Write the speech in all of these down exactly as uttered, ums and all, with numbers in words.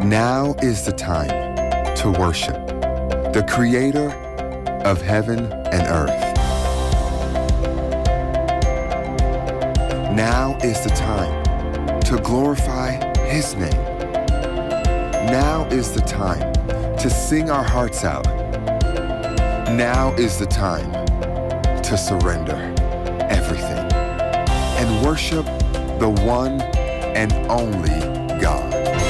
Now is the time to worship the Creator of heaven and earth. Now is the time to glorify His name. Now is the time to sing our hearts out. Now is the time to surrender everything and worship the one and only God.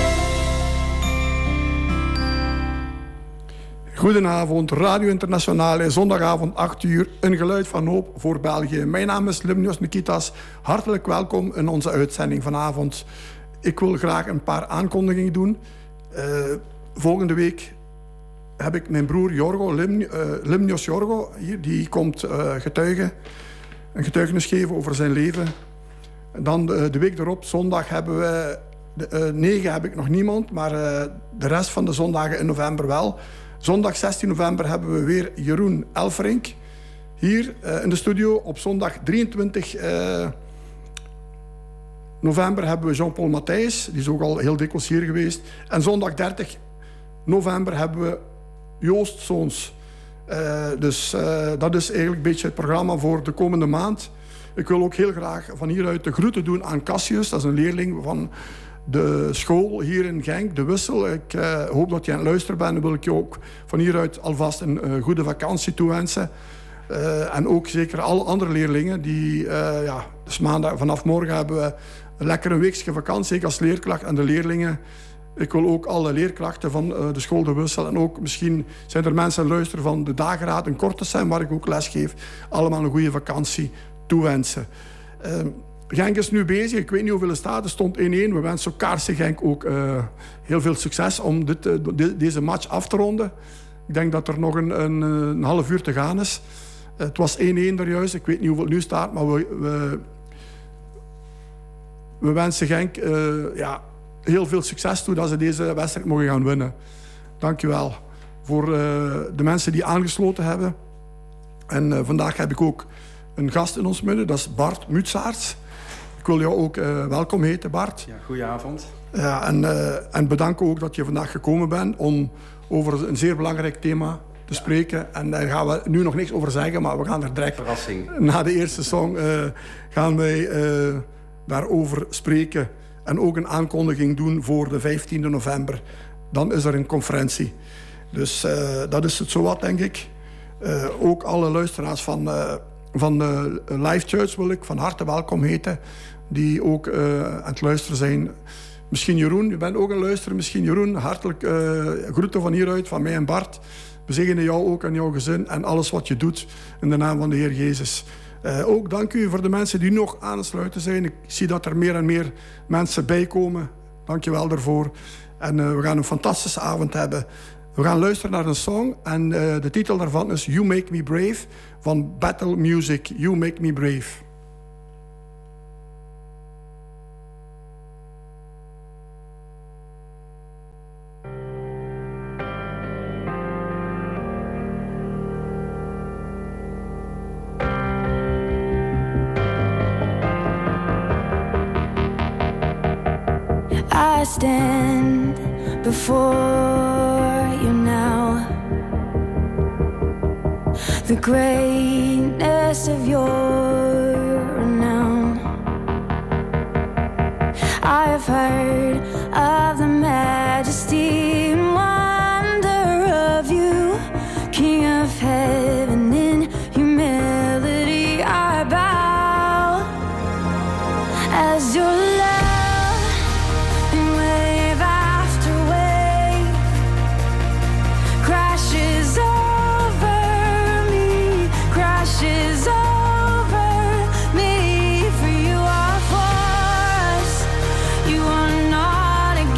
Goedenavond, Radio Internationale, zondagavond acht uur, een geluid van hoop voor België. Mijn naam is Limnios Nikitas, hartelijk welkom in onze uitzending vanavond. Ik wil graag een paar aankondigingen doen. Uh, volgende week heb ik mijn broer Jorgo, Lim, uh, Limnios Jorgo, hier, die komt uh, getuigen, een getuigenis geven over zijn leven. En dan uh, de week erop, zondag, hebben we, de, uh, negen heb ik nog niemand, maar uh, de rest van de zondagen in november wel. Zondag zestien november hebben we weer Jeroen Elferink hier uh, in de studio. Op zondag drieëntwintig uh, november hebben we Jean-Paul Matthijs. Die is ook al heel dikwijls hier geweest. En zondag dertig november hebben we Joost Zoons. Uh, dus uh, dat is eigenlijk een beetje het programma voor de komende maand. Ik wil ook heel graag van hieruit de groeten doen aan Cassius. Dat is een leerling van de school hier in Genk, de Wissel. Ik uh, hoop dat je aan het luisteren bent. Dan wil ik je ook van hieruit alvast een uh, goede vakantie toewensen. Uh, en ook zeker alle andere leerlingen die... Uh, ja, dus maandag, vanaf morgen hebben we een lekkere weekje vakantie. Ik als leerkracht en de leerlingen. Ik wil ook alle leerkrachten van uh, de school de Wissel. En ook misschien zijn er mensen aan het luisteren van de dageraad in Kortesheim, waar ik ook les geef. Allemaal een goede vakantie toewensen. Uh, Genk is nu bezig. Ik weet niet hoeveel er staat. Er stond één-één. We wensen ook K R C Genk ook uh, heel veel succes om dit, uh, de, deze match af te ronden. Ik denk dat er nog een, een, een half uur te gaan is. Uh, het was één-één er juist. Ik weet niet hoeveel het nu staat. Maar we, we, we wensen Genk uh, ja, heel veel succes toe dat ze deze wedstrijd mogen gaan winnen. Dank je wel voor uh, de mensen die aangesloten hebben. En uh, vandaag heb ik ook een gast in ons midden. Dat is Bart Mutsaerts. Ik wil jou ook uh, welkom heten, Bart. Ja, goedenavond. Ja, en, uh, en bedanken ook dat je vandaag gekomen bent om over een zeer belangrijk thema te ja. spreken. En daar gaan we nu nog niks over zeggen, maar we gaan er direct... Verrassing. Na de eerste song uh, gaan wij uh, daarover spreken. En ook een aankondiging doen voor de vijftiende november. Dan is er een conferentie. Dus uh, dat is het zowat, denk ik. Uh, ook alle luisteraars van... Uh, Van de Live Church wil ik van harte welkom heten. Die ook uh, aan het luisteren zijn. Misschien Jeroen, je bent ook een luisteraar. Misschien Jeroen, hartelijk uh, groeten van hieruit, van mij en Bart. We zegenen jou ook en jouw gezin en alles wat je doet. In de naam van de Heer Jezus. Uh, ook dank u voor de mensen die nog aan het sluiten zijn. Ik zie dat er meer en meer mensen bijkomen. Dank je wel daarvoor. En uh, we gaan een fantastische avond hebben. We gaan luisteren naar een song en uh, de titel daarvan is You Make Me Brave van Battle Music. You Make Me Brave. I stand before you now, the greatness of your renown. I have heard of the majesty and wonder of you, King of heaven. In humility I bow as your love in wave after wave crashes over me, crashes over me. For you are for us, you are not against.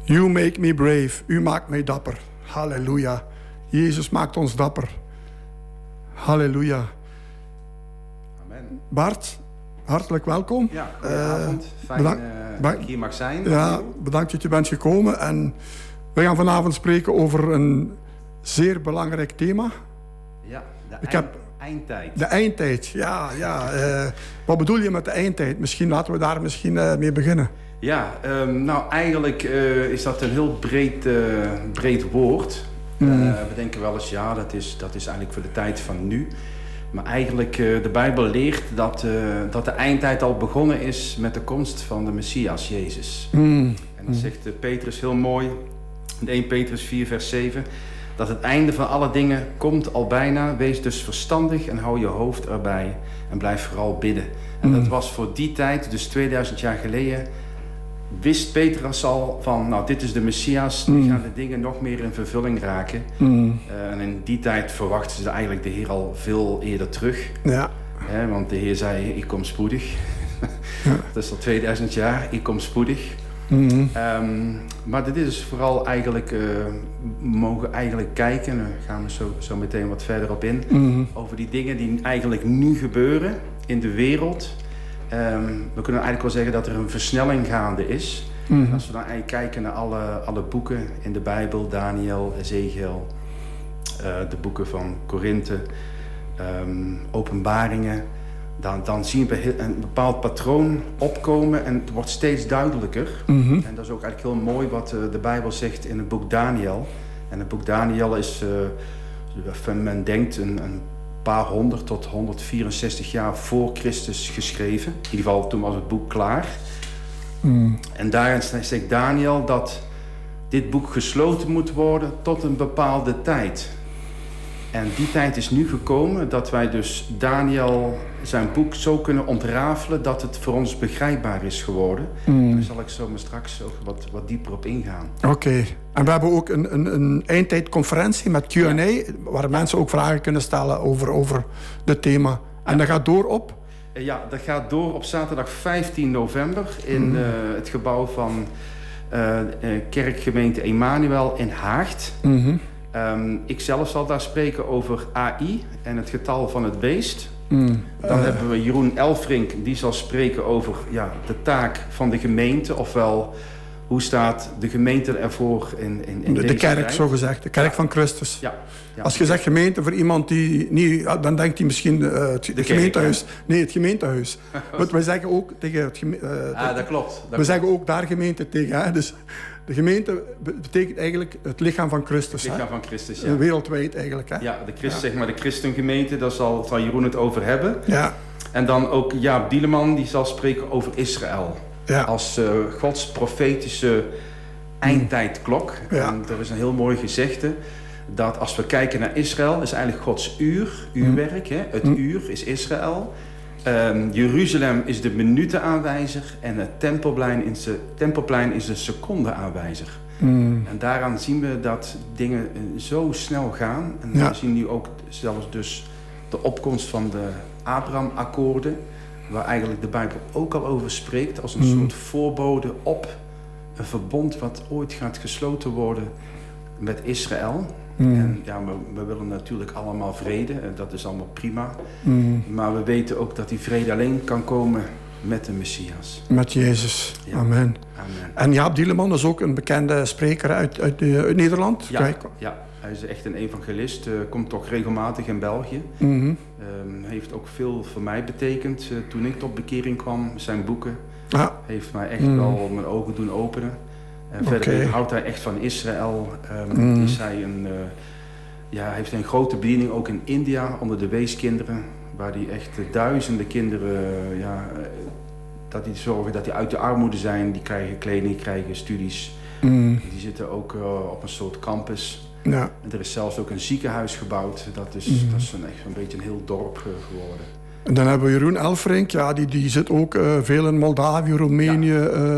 You make me brave. U maakt mij dapper. Halleluja. Jezus maakt ons dapper. Halleluja. Amen. Bart, hartelijk welkom. Ja, goedenavond. Uh, Fijn bedankt, uh, dat ik hier mag zijn. Ja, bedankt dat je bent gekomen. En we gaan vanavond spreken over een zeer belangrijk thema. Ja, de Ik eind, heb- eindtijd. De eindtijd. Ja, ja. Uh, wat bedoel je met de eindtijd? Misschien laten we daar misschien uh, mee beginnen. Ja, um, nou eigenlijk uh, is dat een heel breed, uh, breed woord. Mm. Uh, we denken wel eens, ja, dat is, dat is eigenlijk voor de tijd van nu. Maar eigenlijk, uh, de Bijbel leert dat, uh, dat de eindtijd al begonnen is met de komst van de Messias, Jezus. Mm. En dat zegt uh, Petrus heel mooi, in eerste Petrus vier vers zeven... dat het einde van alle dingen komt al bijna. Wees dus verstandig en hou je hoofd erbij en blijf vooral bidden. En Mm. dat was voor die tijd, dus tweeduizend jaar geleden... wist Petrus al van, nou, dit is de Messias, die Mm. gaan de dingen nog meer in vervulling raken. Mm. Uh, en in die tijd verwachten ze eigenlijk de Heer al veel eerder terug. Ja. Hè, want de Heer zei, ik kom spoedig. Dat is al tweeduizend jaar, ik kom spoedig. Mm. Um, maar dit is vooral eigenlijk, uh, we mogen eigenlijk kijken, daar gaan we zo, zo meteen wat verder op in, Mm. over die dingen die eigenlijk nu gebeuren in de wereld. Um, we kunnen eigenlijk wel zeggen dat er een versnelling gaande is. Mm. En als we dan eigenlijk kijken naar alle, alle boeken in de Bijbel, Daniel, Ezekiel, uh, de boeken van Korinthe, um, Openbaringen, dan, dan zien we heel- een bepaald patroon opkomen en het wordt steeds duidelijker. Mm. En dat is ook eigenlijk heel mooi wat uh, de Bijbel zegt in het boek Daniel. En het boek Daniel is, uh, men denkt, een, een paar honderd tot honderdvierenzestig jaar voor Christus geschreven. In ieder geval, toen was het boek klaar. Mm. En daarin zegt Daniel dat dit boek gesloten moet worden tot een bepaalde tijd. En die tijd is nu gekomen dat wij dus Daniel zijn boek zo kunnen ontrafelen dat het voor ons begrijpbaar is geworden. Mm. Daar zal ik zo maar straks ook wat, wat dieper op ingaan. Oké. Okay. En we hebben ook een, een, een eindtijdconferentie met Q en A, Ja. waar mensen ook vragen kunnen stellen over, over het thema. En dat gaat door op? Uh, ja, dat gaat door op zaterdag vijftien november in Mm. uh, het gebouw van uh, uh, kerkgemeente Emmanuel in Haagt. Mm-hmm. Um, ik zelf zal daar spreken over A I en het getal van het beest. Mm. Dan Uh, hebben we Jeroen Elfrink, die zal spreken over ja, de taak van de gemeente. Ofwel, hoe staat de gemeente ervoor in, in, in de, de deze kerk, tijd? zo gezegd. De kerk Ja. van Christus. Ja, ja. Als je zegt gemeente voor iemand die niet... Dan denkt hij misschien uh, het kerk, gemeentehuis. Nee, het gemeentehuis. Want wij zeggen ook tegen het geme- uh, Ah, dat klopt. Dat we klopt. zeggen ook daar gemeente tegen. Hè? Dus de gemeente be- betekent eigenlijk het lichaam van Christus. Het lichaam Hè? van Christus, ja. Uh, Wereldwijd eigenlijk. Hè? Ja, de Christ, Ja. zeg maar de christengemeente, daar zal, zal Jeroen het over hebben. Ja. En dan ook Jaap Dieleman, die zal spreken over Israël. Ja. Als uh, Gods profetische eindtijdklok. Ja. En er is een heel mooi gezegde dat als we kijken naar Israël, is eigenlijk Gods uur, uurwerk. Hè? Het Mm. uur is Israël. Um, Jeruzalem is de minutenaanwijzer en het tempelplein is de, tempelplein is de secondeaanwijzer. Mm. En daaraan zien we dat dingen uh, zo snel gaan. En Ja. we zien nu ook zelfs dus de opkomst van de Abraham-akkoorden, waar eigenlijk de Bijbel ook al over spreekt, als een Mm. soort voorbode op een verbond wat ooit gaat gesloten worden met Israël. Mm. En ja, we, we willen natuurlijk allemaal vrede, en dat is allemaal prima. Mm. Maar we weten ook dat die vrede alleen kan komen met de Messias. Met Jezus. Ja. Amen. Amen. En Jaap Dieleman is ook een bekende spreker uit, uit, de- uit Nederland. Ja, Kijk. ja, hij is echt een evangelist, uh, komt toch regelmatig in België. Mhm. Um, heeft ook veel voor mij betekend uh, toen ik tot bekering kwam. Zijn boeken Ja. heeft mij echt Mm. wel mijn ogen doen openen. En Oké. verder houdt hij echt van Israël. Um, Mm. is hij een, uh, ja, hij heeft een grote bediening ook in India onder de weeskinderen. Waar hij echt uh, duizenden kinderen, uh, ja, uh, dat die zorgen dat die uit de armoede zijn. Die krijgen kleding, die krijgen studies. Mm. Die zitten ook uh, op een soort campus. Ja. En er is zelfs ook een ziekenhuis gebouwd. Dat is, Mm. dat is een, echt een beetje een heel dorp uh, geworden. En dan hebben we Jeroen Elfrink. Ja, die, die zit ook uh, veel in Moldavië, Roemenië,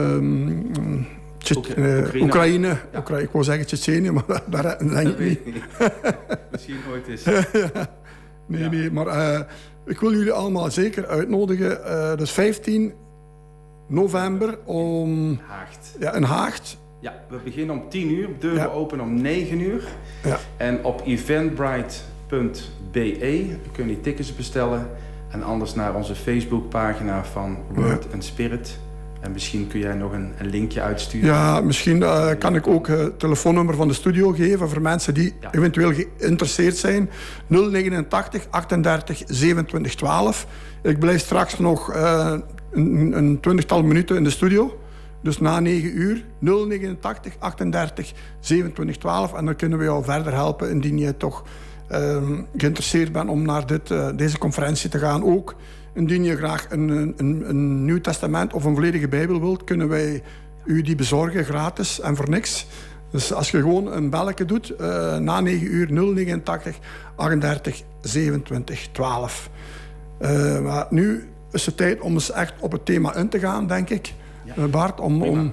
ehm, Tje- Oek- eh, Oekraïne. Oekraïne. Ja. Oekra- ik wou zeggen Tsjetsjenië, maar daar denk ik Dat niet. weet ik niet. Misschien ooit eens. Nee, Ja. nee, maar uh, ik wil jullie allemaal zeker uitnodigen. Uh, dus vijftien november om Haagt. ja, in Haagt. Ja, we beginnen om tien uur, deuren Ja. open om negen uur. Ja. En op eventbrite punt b e kun je tickets bestellen. En anders naar onze Facebookpagina van Word and Spirit. En misschien kun jij nog een, een linkje uitsturen. Ja, misschien uh, kan ik ook het telefoonnummer van de studio geven voor mensen die Ja. eventueel geïnteresseerd zijn. nul negenentachtig achtendertig zevenentwintig twaalf. Ik blijf straks nog uh, een, een twintigtal minuten in de studio. Dus na negen uur, nul negenentachtig achtendertig zevenentwintig twaalf. En dan kunnen we jou verder helpen indien je toch uh, geïnteresseerd bent om naar dit, uh, deze conferentie te gaan. Ook indien je graag een, een, een Nieuw Testament of een volledige Bijbel wilt, kunnen wij u die bezorgen gratis en voor niks. Dus als je gewoon een belletje doet, uh, na negen uur nul negenentachtig achtendertig zevenentwintig twaalf. Uh, maar nu is het tijd om eens echt op het thema in te gaan, denk ik. Ja. Uh, Bart, om... om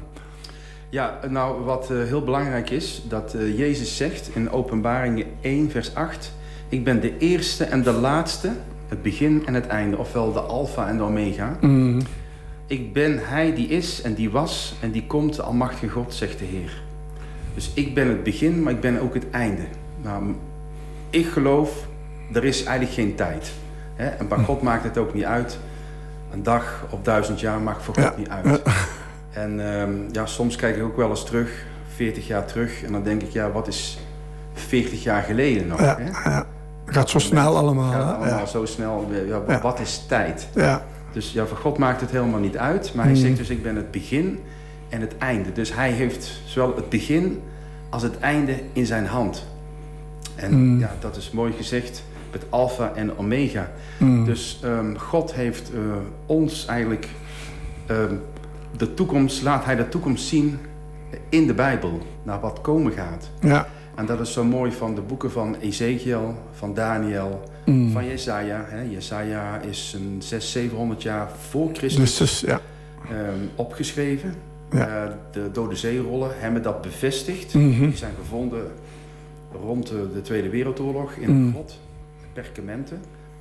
Ja, nou wat uh, heel belangrijk is, dat uh, Jezus zegt in Openbaringen één vers acht... Ik ben de eerste en de laatste, het begin en het einde, ofwel de alfa en de omega. mm, Ik ben hij die is en die was en die komt, de almachtige God, zegt de Heer. Dus ik ben het begin, maar ik ben ook het einde. Nou, ik geloof, er is eigenlijk geen tijd. Hè? En bij God maakt het ook niet uit. Een dag of duizend jaar maakt voor God Ja. niet uit. En um, ja, soms kijk ik ook wel eens terug, veertig jaar terug. En dan denk ik, ja, wat is veertig jaar geleden nog? ja, Hè? ja. Het gaat zo snel allemaal. Gaat hè? allemaal Ja. zo snel. Ja, Ja. wat is tijd? Ja. Dus ja, voor God maakt het helemaal niet uit. Maar hij Mm. zegt dus, ik ben het begin en het einde. Dus hij heeft zowel het begin als het einde in zijn hand. En Mm. ja, dat is mooi gezegd met alfa en omega. Mm. Dus um, God heeft uh, ons eigenlijk um, de toekomst, laat hij de toekomst zien in de Bijbel, naar wat komen gaat. Ja. En dat is zo mooi van de boeken van Ezekiel, van Daniel, Mm. van Jesaja. Hè. Jesaja is een zes, zevenhonderd jaar voor Christus Dus, dus ja. um, opgeschreven. Ja. Uh, de Dode Zeerollen hebben dat bevestigd. Mhm. Die zijn gevonden rond de, de Tweede Wereldoorlog in Mm. een grot, perkamenten.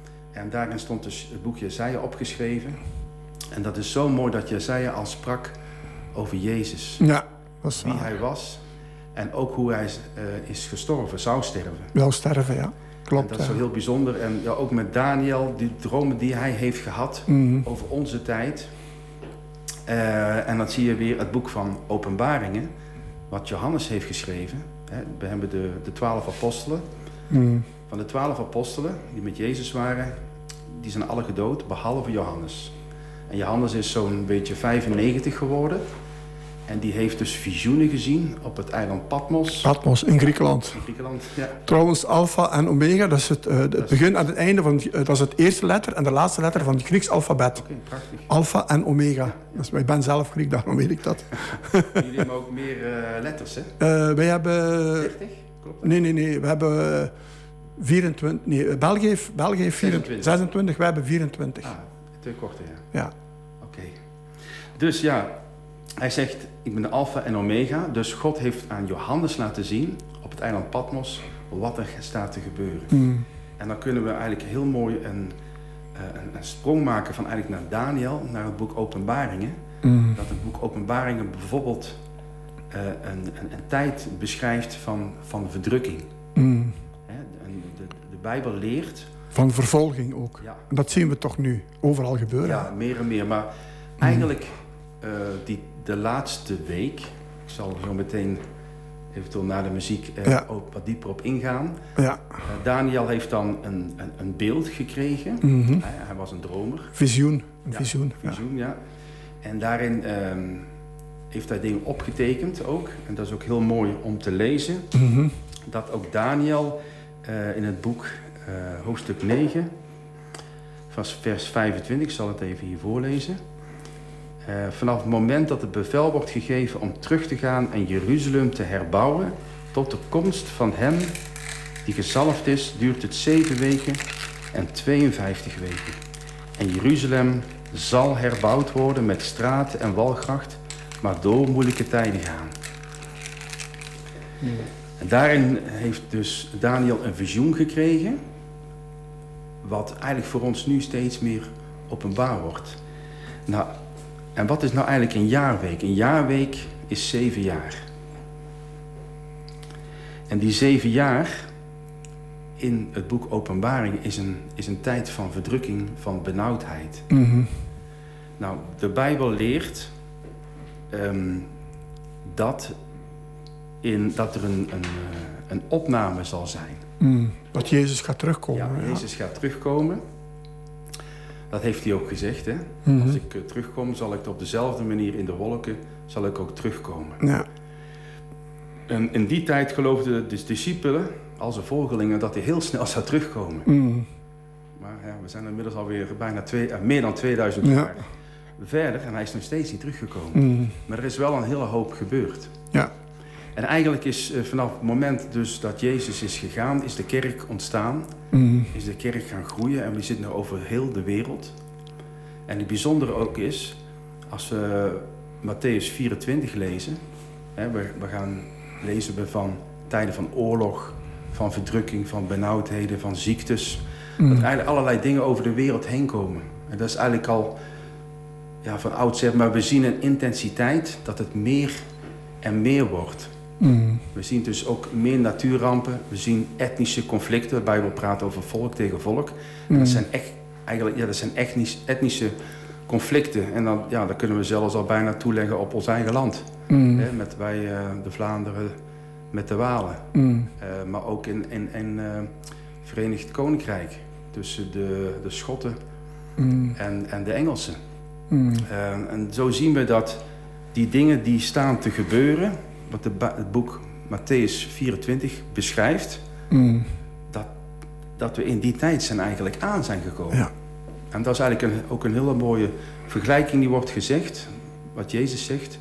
En daarin stond dus het boek Jesaja opgeschreven. En dat is zo mooi dat Jesaja al sprak over Jezus. Ja, dat is Wie waar. hij was en ook hoe hij uh, is gestorven, zou sterven. Wel sterven, ja. En Klopt. dat is ja. zo heel bijzonder. En ja, ook met Daniel, die dromen die hij heeft gehad Mhm. over onze tijd. Uh, en dan zie je weer het boek van Openbaringen, wat Johannes heeft geschreven. Hè, we hebben de, de twaalf apostelen. Mhm. Van de twaalf apostelen die met Jezus waren, die zijn alle gedood, behalve Johannes. En Johannes is zo'n beetje vijfennegentig geworden. En die heeft dus visioenen gezien op het eiland Patmos. Patmos in Griekenland. In Griekenland, ja. Trouwens, alfa en omega, dat is het, uh, het begin en het einde van, uh, dat is het eerste letter en de laatste letter van het Grieks alfabet. Oké, okay, prachtig. Alfa en omega. Dus, ik ben zelf Griek, daarom weet ik dat. Jullie hebben ook meer uh, letters, hè? Uh, wij hebben... dertig? Klopt dat? Nee, nee, nee. We hebben uh, vierentwintig... Nee, België heeft, België heeft vierentwintig, zesentwintig, wij hebben vierentwintig. Ah, twee korte, ja. Ja. Oké. Okay. Dus ja, hij zegt, ik ben de alfa en omega. Dus God heeft aan Johannes laten zien, op het eiland Patmos, wat er staat te gebeuren. Mm. En dan kunnen we eigenlijk heel mooi een, uh, een, een sprong maken van eigenlijk naar Daniel, naar het boek Openbaringen. Mm. Dat het boek Openbaringen bijvoorbeeld uh, een, een, een tijd beschrijft van, van verdrukking. Mm. Hè, en de, de Bijbel leert... Van vervolging ook. Ja. En dat zien we toch nu overal gebeuren. Ja, meer en meer. Maar eigenlijk uh, die, de laatste week, ik zal zo meteen eventueel na de muziek uh, Ja. ook wat dieper op ingaan. Ja. Uh, Daniel heeft dan een, een, een beeld gekregen. Mhm. Hij, hij was een dromer. Visioen. Een Ja, visioen. Ja. Visioen, ja. En daarin um, heeft hij dingen opgetekend ook. En dat is ook heel mooi om te lezen. Mhm. Dat ook Daniel uh, in het boek uh, hoofdstuk negen, vers vijfentwintig, ik zal het even hier voorlezen. Uh, vanaf het moment dat het bevel wordt gegeven om terug te gaan en Jeruzalem te herbouwen, tot de komst van hem die gezalfd is, duurt het zeven weken en tweeënvijftig weken. En Jeruzalem zal herbouwd worden met straten en walgracht, maar door moeilijke tijden gaan. Ja. En daarin heeft dus Daniel een visioen gekregen, wat eigenlijk voor ons nu steeds meer openbaar wordt. Nou, en wat is nou eigenlijk een jaarweek? Een jaarweek is zeven jaar. En die zeven jaar in het boek Openbaring is een, is een tijd van verdrukking, van benauwdheid. Mm-hmm. Nou, de Bijbel leert um, dat, in, dat er een, een, een opname zal zijn. Mm. Dat Jezus gaat terugkomen. Ja, ja. Jezus gaat terugkomen. Dat heeft hij ook gezegd, hè? Mm-hmm. Als ik uh, terugkom, zal ik op dezelfde manier in de wolken, zal ik ook terugkomen. Ja. En in die tijd geloofden de discipelen, als de volgelingen, dat hij heel snel zou terugkomen. Mm. Maar ja, we zijn inmiddels alweer bijna twee, uh, meer dan tweeduizend Ja. jaar verder en hij is nog steeds niet teruggekomen. Mm. Maar er is wel een hele hoop gebeurd. Ja. En eigenlijk is uh, vanaf het moment dus dat Jezus is gegaan, is de kerk ontstaan. Mm. Is de kerk gaan groeien en we zitten nu over heel de wereld. En het bijzondere ook is, als we Mattheüs vierentwintig lezen, hè, we, we gaan lezen we van tijden van oorlog, van verdrukking, van benauwdheden, van ziektes. Mm. Dat er eigenlijk allerlei dingen over de wereld heen komen. En dat is eigenlijk al ja, van oudsher, maar we zien een intensiteit dat het meer en meer wordt. Mm. We zien dus ook meer natuurrampen, we zien etnische conflicten. De Bijbel praat over volk tegen volk. Mm. Dat zijn echt, eigenlijk, ja, dat zijn etnisch, etnische conflicten. En dan, ja, dat kunnen we zelfs al bijna toeleggen op ons eigen land. Mm. Hè, met wij, uh, de Vlaanderen, met de Walen. Mm. Uh, maar ook in, in, in uh, Verenigd Koninkrijk. Tussen de, de Schotten Mm. en, en de Engelsen. Mm. Uh, en zo zien we dat die dingen die staan te gebeuren, wat de ba- het boek Mattheüs vierentwintig beschrijft, Mm. dat, dat we in die tijd zijn eigenlijk aan zijn gekomen. Ja. En dat is eigenlijk een, ook een hele mooie vergelijking die wordt gezegd, wat Jezus zegt.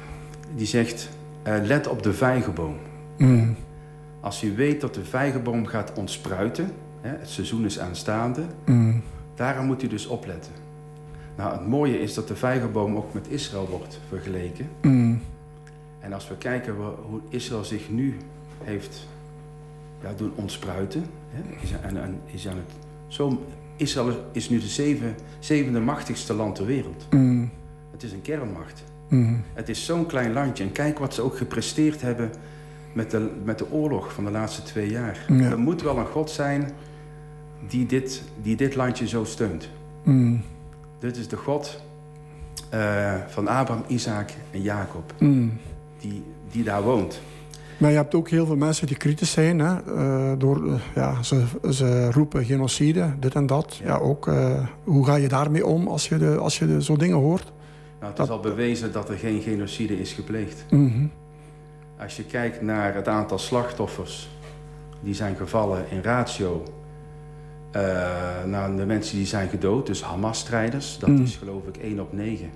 Die zegt, uh, let op de vijgenboom. Mm. Als u weet dat de vijgenboom gaat ontspruiten, hè, het seizoen is aanstaande, Mm. daarom moet u dus opletten. Nou, het mooie is dat de vijgenboom ook met Israël wordt vergeleken. Mm. En als we kijken hoe Israël zich nu heeft ja, doen ontspruiten, hè, is, en, en, is aan het, zo, Israël is nu de zeven, zevende machtigste land ter wereld. Mm. Het is een kernmacht. Mm. Het is zo'n klein landje. En kijk wat ze ook gepresteerd hebben met de, met de oorlog van de laatste twee jaar. Ja. Er moet wel een God zijn die dit, die dit landje zo steunt. Mm. Dit is de God uh, van Abraham, Isaac en Jacob. Mm. Die, die daar woont. Maar je hebt ook heel veel mensen die kritisch zijn. Hè? Uh, door, uh, ja, ze, ze roepen genocide, dit en dat. Ja. Ja, ook, uh, hoe ga je daarmee om als je, de, als je de, zo dingen hoort? Nou, het dat... is al bewezen dat er geen genocide is gepleegd. Mm-hmm. Als je kijkt naar het aantal slachtoffers die zijn gevallen in ratio uh, naar de mensen die zijn gedood, dus Hamas-strijders, dat mm. is geloof ik één op negen.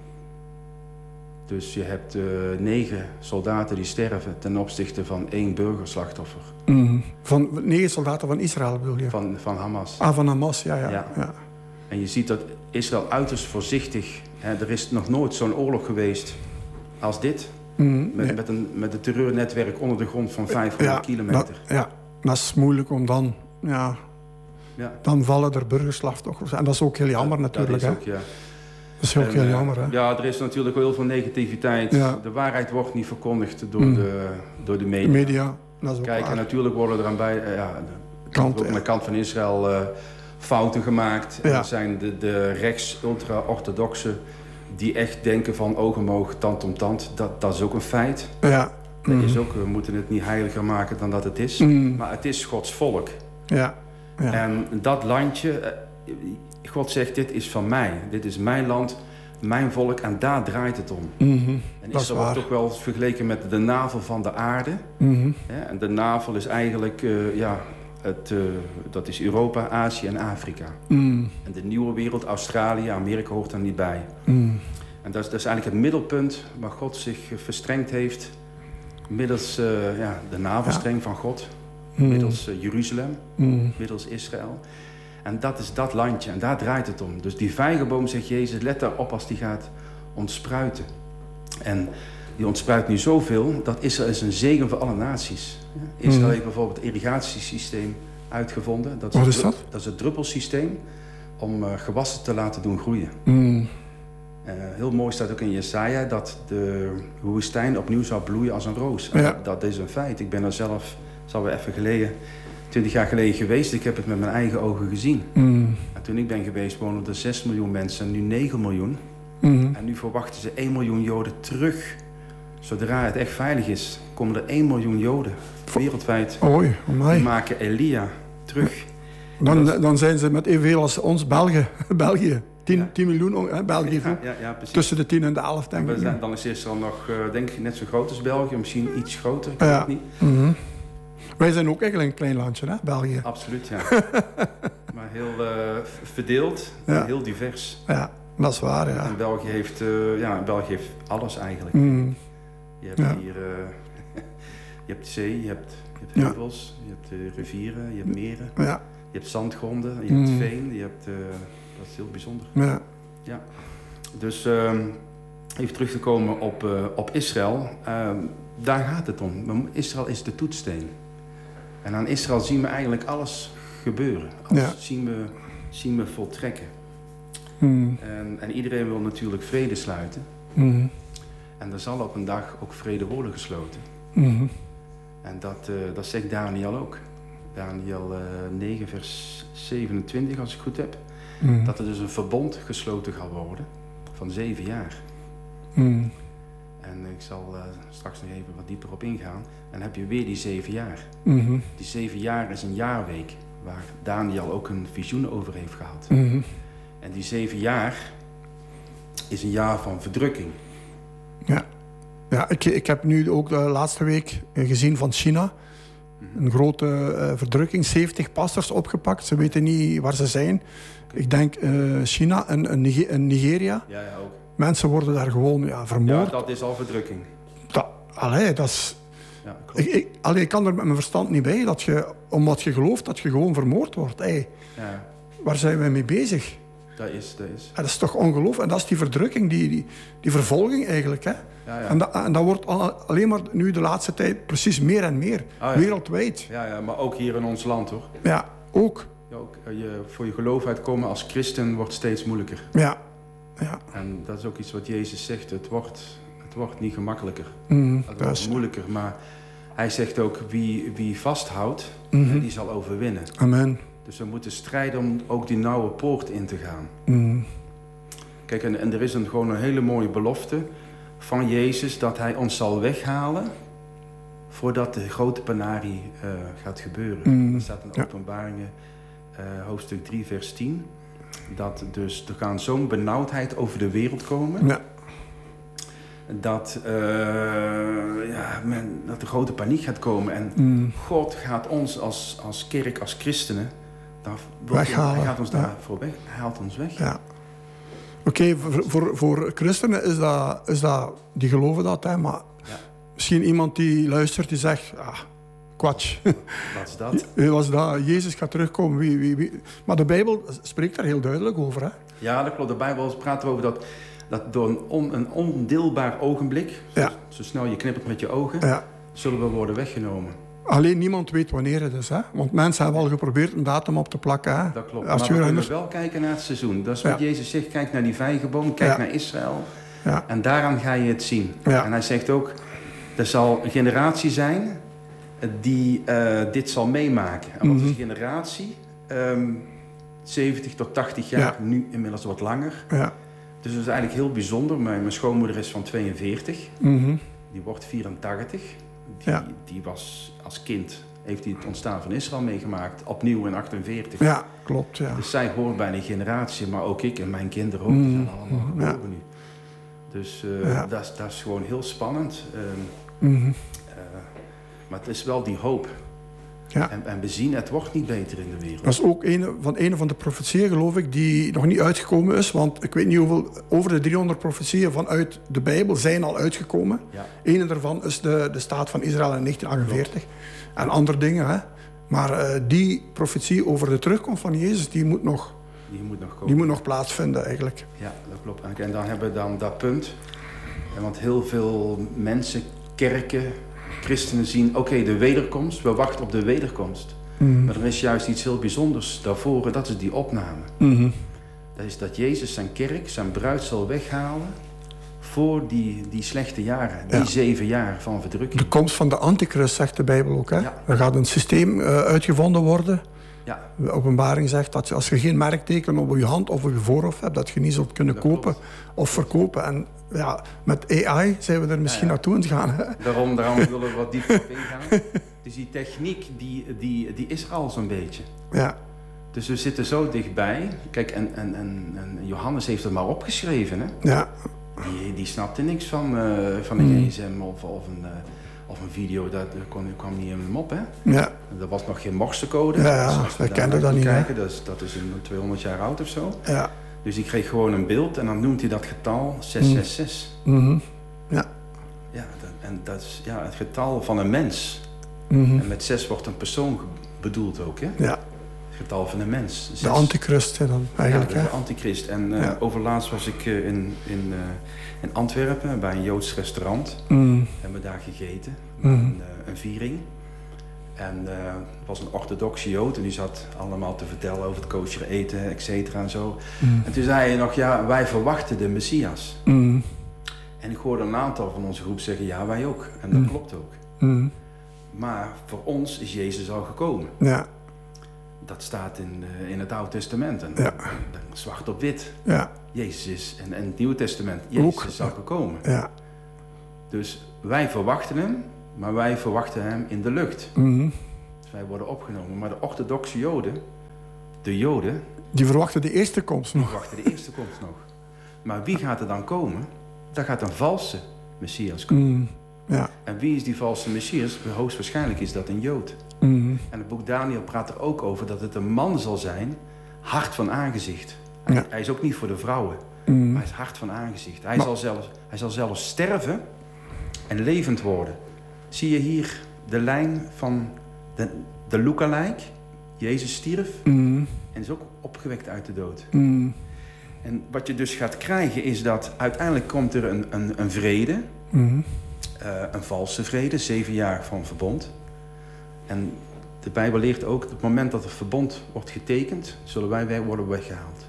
Dus je hebt uh, negen soldaten die sterven ten opzichte van één burgerslachtoffer. Mm. Van negen soldaten van Israël bedoel je? Van, van Hamas. Ah, van Hamas, ja, ja. ja. ja. En je ziet dat Israël uiterst voorzichtig, hè, er is nog nooit zo'n oorlog geweest als dit. Mm, met, nee. met, een, met een terreurnetwerk onder de grond van vijfhonderd ja, kilometer. Dat, ja, dat is moeilijk om dan... Ja, ja. Dan vallen er burgerslachtoffers. En dat is ook heel jammer ja, natuurlijk. Dat is hè? ook, ja. Dat is ook en, heel uh, jammer. Hè? Ja, er is natuurlijk heel veel negativiteit. Ja. De waarheid wordt niet verkondigd door, mm. de, door de media. De media, dat is ook Kijk, waar. en natuurlijk worden er aan, bij, uh, ja, de, Kant, ook aan de kant van Israël uh, fouten gemaakt. Ja. Er zijn de, de rechts-ultra-orthodoxen die echt denken van oog om oog, tand om tand. Dat, dat is ook een feit. Ja. Dat mm. is ook, we moeten het niet heiliger maken dan dat het is. Mm. Maar het is Gods volk. Ja. Ja. En dat landje, God zegt, dit is van mij. Dit is mijn land, mijn volk en daar draait het om. Mm-hmm. En dat Israël wordt toch wel vergeleken met de navel van de aarde. Mm-hmm. Ja, en de navel is eigenlijk, uh, ja, het, uh, dat is Europa, Azië en Afrika. Mm. En de nieuwe wereld, Australië, Amerika hoort er niet bij. Mm. En dat is, dat is eigenlijk het middelpunt waar God zich verstrengd heeft. Middels uh, ja, de navelstreng ja. van God. Mm. Middels uh, Jeruzalem. Mm. Middels Israël. En dat is dat landje. En daar draait het om. Dus die vijgenboom, zegt Jezus, let daarop als die gaat ontspruiten. En die ontspruit nu zoveel, dat Israël is een zegen voor alle naties. Ja? Israël mm. heeft bijvoorbeeld het irrigatiesysteem uitgevonden. Dat is Wat is dat? Dat is het druppelsysteem om uh, gewassen te laten doen groeien. Mm. Uh, heel mooi staat ook in Jesaja dat de woestijn opnieuw zou bloeien als een roos. Ja. Dat, dat is een feit. Ik ben er zelf is alweer even geleden, twintig jaar geleden geweest. Ik heb het met mijn eigen ogen gezien. Mm. En toen ik ben geweest wonen er zes miljoen mensen en nu negen miljoen. Mm. En nu verwachten ze één miljoen Joden terug. Zodra het echt veilig is, komen er één miljoen Joden wereldwijd. Oei, amai. Die maken Elia terug. Dan, dan zijn ze met evenveel als ons België. België. tien, Ja. tien miljoen, hè, België. Ja, ja, ja, precies. Tussen de tien en de elf, denk We ik. zijn, dan is Israël nog, uh, denk ik, net zo groot als België. Misschien iets groter, ik weet Ja. het niet. Mhm. Wij zijn ook eigenlijk een klein landje, hè, België. Absoluut, ja. Maar heel uh, verdeeld Ja. en heel divers. Ja, dat is waar, ja. En België heeft, uh, ja, België heeft alles eigenlijk. Mm. Je hebt Ja. hier uh, je hebt zee, je hebt, je hebt Ja. heuvels, je hebt uh, rivieren, je hebt meren. Ja, Je hebt zandgronden, je hebt Mm. veen, je hebt, uh, dat is heel bijzonder. ja. Dus uh, even terug te komen op, uh, op Israël, uh, daar gaat het om. Israël is de toetssteen. En aan Israël zien we eigenlijk alles gebeuren. Alles Ja. zien, we, zien we voltrekken. Mm. En, en iedereen wil natuurlijk vrede sluiten. Mm. En er zal op een dag ook vrede worden gesloten. Mm. En dat, uh, dat zegt Daniel ook. Daniel uh, negen vers zevenentwintig, als ik goed heb. Mm. Dat er dus een verbond gesloten gaat worden van zeven jaar. Mm. En ik zal uh, straks nog even wat dieper op ingaan. En dan heb je weer die zeven jaar. Mm. Die zeven jaar is een jaarweek, waar Daniel ook een visioen over heeft gehad. Mm. En die zeven jaar is een jaar van verdrukking. Ja, ja ik, ik heb nu ook de laatste week gezien van China. Een grote uh, verdrukking. zeventig pastors opgepakt. Ze weten niet waar ze zijn. Ik denk uh, China en, en Nigeria. Ja, ja, ook. Mensen worden daar gewoon ja, Ja, vermoord. dat is al verdrukking. Dat, allee, dat is... Ja, klopt. Ik, ik, allee, ik kan er met mijn verstand niet bij. Dat je, omdat je gelooft dat je gewoon vermoord wordt. Hey, Ja, waar zijn we mee bezig? dat is, dat is. Ja, dat is toch ongelooflijk? En dat is die verdrukking, die, die, die vervolging eigenlijk. Hè? Ja, ja. En, dat, en dat wordt al, alleen maar nu de laatste tijd precies meer en meer. Ah, ja. Wereldwijd. Ja, ja, maar ook hier in ons land, hoor. Ja, ook. Ja, ook, uh, je, voor je geloof uitkomen als christen wordt steeds moeilijker. Ja. Ja. En dat is ook iets wat Jezus zegt. Het wordt, het wordt niet gemakkelijker. Mm, Het dat wordt is, moeilijker. Maar hij zegt ook, wie, wie vasthoudt, Mhm. die zal overwinnen. amen. Dus we moeten strijden om ook die nauwe poort in te gaan. Mm, Kijk, en, en er is een, gewoon een hele mooie belofte van Jezus dat hij ons zal weghalen voordat de grote Panari uh, gaat gebeuren. Mm, Dat staat in ja. Openbaringen uh, hoofdstuk drie vers tien. Dat dus, er gaan zo'n benauwdheid over de wereld komen. ja. Dat, uh, ja, men, dat de grote paniek gaat komen. En Mm, God gaat ons als, als kerk, als christenen, daar, Weghalen, hij gaat ons ja. daarvoor weg. Hij haalt ons weg. ja. Oké, voor, voor, voor christenen is dat, is dat... Die geloven dat, hè. Maar Ja. misschien iemand die luistert, die zegt... Ah, kwatsch. Wat is dat? Wie was dat? Jezus gaat terugkomen. Wie, wie, wie. Maar de Bijbel spreekt daar heel duidelijk over, hè. Ja, dat klopt. De Bijbel praat erover dat, dat door een, on, een ondeelbaar ogenblik, Ja. zo, zo snel je knippert met je ogen, Ja. zullen we worden weggenomen. Alleen niemand weet wanneer het is, hè. Want mensen hebben al geprobeerd een datum op te plakken, hè. Dat klopt. Als maar je we anders... kunnen wel kijken naar het seizoen. Dat is wat Ja. Jezus zegt. Kijk naar die vijgenboom, kijk Ja. naar Israël. Ja. En daaraan ga je het zien. Ja. En hij zegt ook, er zal een generatie zijn die uh, dit zal meemaken. En wat Mhm. is generatie? Um, zeventig tot tachtig jaar, Ja. nu inmiddels wat langer. Ja. Dus dat is eigenlijk heel bijzonder. Mijn, mijn schoonmoeder is van tweeënveertig. Mhm. Die wordt vierentachtig. Die, Ja. die was als kind, heeft hij het ontstaan van Israël meegemaakt. Opnieuw in achtenveertig. Ja, klopt, ja. Dus zij hoort bij die generatie, maar ook ik en mijn kinderen ook. Die Mm. zijn allemaal Ja. geboren nu. Dus uh, Ja. dat, is, dat is gewoon heel spannend. Um, Mhm. uh, maar het is wel die hoop. Ja. En, en we zien, het wordt niet beter in de wereld. Dat is ook een van, een van de profetieën, geloof ik, die nog niet uitgekomen is. Want ik weet niet hoeveel, over de driehonderd profetieën vanuit de Bijbel zijn al uitgekomen. Ja. Eén daarvan is de, de staat van Israël in negentien achtenveertig. En andere dingen, hè. Maar uh, die profetie over de terugkomst van Jezus, die moet nog, Die moet nog komen. die moet nog plaatsvinden, eigenlijk. Ja, dat klopt. En, en dan hebben we dan dat punt. En want heel veel mensen, kerken, christenen zien... Oké, okay, de wederkomst, we wachten op de wederkomst. Mm. Maar er is juist iets heel bijzonders daarvoor en dat is die opname. Mm-hmm. Dat is dat Jezus zijn kerk, zijn bruid zal weghalen voor die, die slechte jaren, die Ja. zeven jaar van verdrukking. De komst van de antichrist, zegt de Bijbel ook. Hè? Ja. Er gaat een systeem uh, uitgevonden worden. Ja, De openbaring zegt dat je, als je geen merkteken op je hand of op je voorhoofd hebt, dat je niet zult kunnen Dat kopen klopt. of verkopen. En ja, met A I zijn we er misschien Ja, ja. naartoe aan het gaan. Hè? daarom, daarom willen we wat dieper op ingaan. Dus die techniek, die, die, die is er al zo'n beetje. Ja, Dus we zitten zo dichtbij. Kijk, en, en, en, en Johannes heeft het maar opgeschreven, hè. ja, Die, die snapte niks van, uh, van een Mm. gsm of, of, een, uh, of een video, dat dat kon, kwam niet in hem op, hè. ja, Er was nog geen morsecode. Ja, ja, Dus als we wij daar kenden naar dat niet, hè. kijken, dat is, dat is een tweehonderd jaar oud of zo. ja. Dus ik kreeg gewoon een beeld en dan noemt hij dat getal zes zes zes. Mhm. Ja. Ja, dat, en dat is ja, het getal van een mens. Mhm. En met zes wordt een persoon ge- bedoeld ook, hè. Ja, Het getal van een mens. Zes. de antichrist hè, dan eigenlijk. Ja, Hè? de antichrist. En uh, Ja. overlaatst was ik uh, in, in, uh, in Antwerpen bij een Joods restaurant. Mm. Hebben we daar gegeten. Mhm. Een, uh, een viering. En uh, het was een orthodoxe Jood en die zat allemaal te vertellen over het kosher eten, et cetera en zo. Mm. En toen zei hij nog, ja, wij verwachten de Messias. Mm. En ik hoorde een aantal van onze groep zeggen, ja, wij ook. En dat Mm. klopt ook. Mm. Maar voor ons is Jezus al gekomen. Ja, Dat staat in, uh, in het Oude Testament. En, Ja. en zwart op wit. ja, Jezus is, en, en het Nieuwe Testament, Jezus Ook, is al ja. gekomen. ja. Dus wij verwachten hem, maar wij verwachten hem in de lucht. Mhm. Dus wij worden opgenomen. Maar de orthodoxe Joden, de Joden, Die verwachten de eerste komst die nog. verwachten de eerste komst nog. Maar wie gaat er dan komen? Dan gaat een valse Messias komen. Mm. Ja. En wie is die valse Messias? Hoogstwaarschijnlijk is dat een Jood. Mhm. En het boek Daniel praat er ook over dat het een man zal zijn, hard van aangezicht. Hij, Ja. hij is ook niet voor de vrouwen, Mhm. maar hij is hard van aangezicht. Hij, Maar- zal zelfs, hij zal zelfs sterven en levend worden. Zie je hier de lijn van de, de lookalike? Jezus stierf Mhm. en is ook opgewekt uit de dood. Mhm. En wat je dus gaat krijgen is dat uiteindelijk komt er een, een, een vrede, Mhm. uh, een valse vrede, zeven jaar van verbond. En de Bijbel leert ook, op het moment dat het verbond wordt getekend, zullen wij weer worden weggehaald.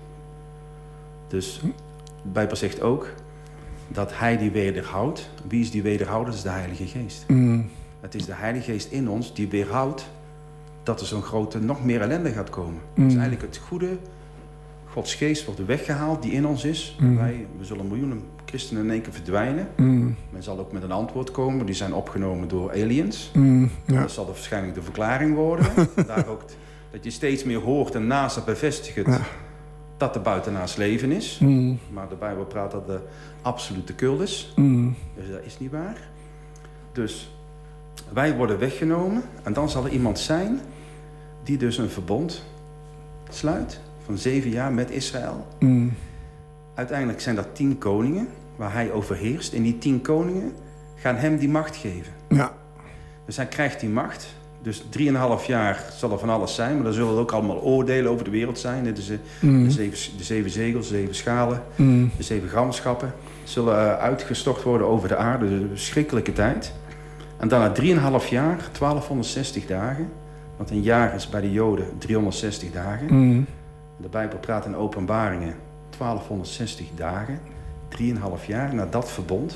Dus de Bijbel zegt ook dat hij die wederhoudt. Wie is die wederhouder? Dat is de Heilige Geest. Mhm. Het is de Heilige Geest in ons die weerhoudt dat er zo'n grote, nog meer ellende gaat komen. Mm. Dus eigenlijk het goede, Gods Geest wordt weggehaald die in ons is. Mm. Wij, we zullen miljoenen christenen in één keer verdwijnen. Mhm. Men zal ook met een antwoord komen. Die zijn opgenomen door aliens. Mhm. Ja. Dat zal er waarschijnlijk de verklaring worden. Daar ook t- dat je steeds meer hoort en NASA bevestigt het, Ja. dat er buitenaards leven is. Mhm. Maar de Bijbel praat dat de absolute kul is. Mhm. Dus dat is niet waar. Dus wij worden weggenomen en dan zal er iemand zijn die dus een verbond sluit van zeven jaar met Israël. Mhm. Uiteindelijk zijn dat tien koningen waar hij overheerst. En die tien koningen gaan hem die macht geven. Ja. Dus hij krijgt die macht. Dus drieënhalf jaar zal er van alles zijn. Maar dan zullen er ook allemaal oordelen over de wereld zijn. Dit is de, Mhm. de, zeven, de zeven zegels, de zeven schalen, Mhm. de zeven gramschappen. Zullen uh, uitgestort worden over de aarde. Dus een verschrikkelijke tijd. En dan na drieënhalf jaar, twaalfhonderdzestig dagen. Want een jaar is bij de Joden driehonderdzestig dagen. Mhm. De Bijbel praat in Openbaringen twaalfhonderdzestig dagen. Drieënhalf jaar na dat verbond.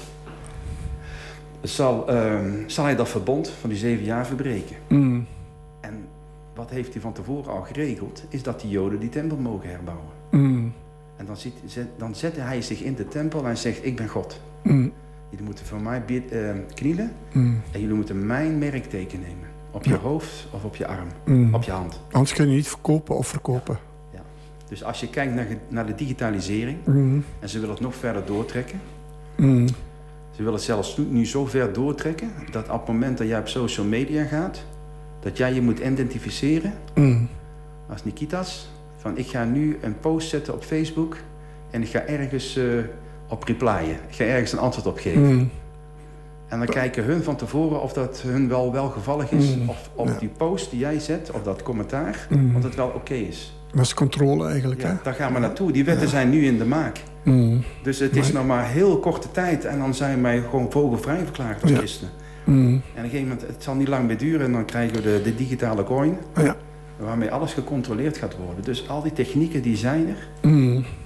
Zal, uh, zal hij dat verbond van die zeven jaar verbreken. Mhm. En wat heeft hij van tevoren al geregeld? Is dat die Joden die tempel mogen herbouwen. Mhm. En dan, ziet, zet, dan zette hij zich in de tempel en hij zegt, ik ben God. Mhm. Jullie moeten voor mij bid, uh, knielen Mhm. en jullie moeten mijn merkteken nemen. Op je Ja. hoofd of op je arm, Mhm. op je hand. Anders kun je niet verkopen of verkopen. Dus als je kijkt naar, ge- naar de digitalisering, Mhm. en ze willen het nog verder doortrekken. Mhm. Ze willen het zelfs nu, nu zo ver doortrekken, dat op het moment dat jij op social media gaat, dat jij je moet identificeren Mhm. als Nikitas. Van ik ga nu een post zetten op Facebook en ik ga ergens uh, op replyen. Ik ga ergens een antwoord op geven. Mhm. En dan kijken hun van tevoren of dat hun wel welgevallig is. Mm, Of, of ja. die post die jij zet, of dat commentaar, Mm. of dat wel oké is. Dat is controle eigenlijk, Ja, hè? daar gaan we naartoe. Die wetten zijn nu in de maak. Mhm. Dus het is Maar- nog maar heel korte tijd. En dan zijn wij gewoon vogelvrij verklaard als Ja. christenen. Mhm. En op een gegeven moment, het zal niet lang meer duren. En dan krijgen we de, de digitale coin. Ja. Waarmee alles gecontroleerd gaat worden. Dus al die technieken die zijn er. Mhm.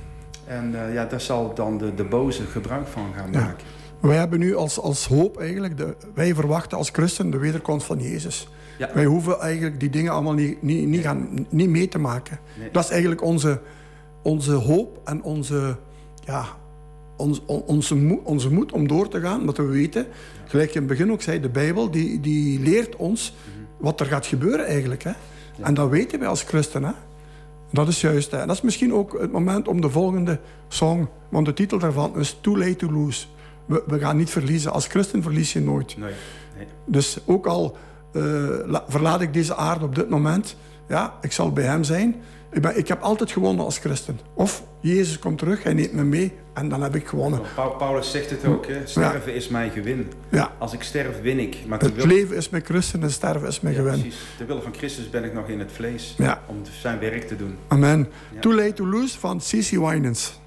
En uh, ja, daar zal dan de, de boze gebruik van gaan Ja. maken. Wij hebben nu als, als hoop eigenlijk, de, wij verwachten als christen de wederkomst van Jezus. Ja. Wij hoeven eigenlijk die dingen allemaal niet, niet, niet, gaan, niet mee te maken. Nee. Dat is eigenlijk onze, onze hoop en onze, ja, ons, on, onze, moed, onze moed om door te gaan. Omdat we weten, gelijk je in het begin ook zei, de Bijbel die, die leert ons wat er gaat gebeuren eigenlijk. Hè? Ja. En dat weten wij als christen. Hè? Dat is juist. Hè? En dat is misschien ook het moment om de volgende song, want de titel daarvan is Too Late to Lose. We, we gaan niet verliezen. Als christen verlies je nooit. Nee. Nee. Dus ook al uh, la, verlaat ik deze aarde op dit moment, ja, ik zal bij hem zijn. Ik, ben, ik heb altijd gewonnen als christen. Of Jezus komt terug, hij neemt me mee en dan heb ik gewonnen. Paulus zegt het ook, hè? Sterven ja. is mijn gewin. Ja. Als ik sterf, win ik. Maar het wil... leven is mijn Christus en sterven is mijn ja, gewin. Precies. Ter wille van Christus ben ik nog in het vlees ja. om zijn werk te doen. Amen. Ja. Too Late to Lose van C C Winans.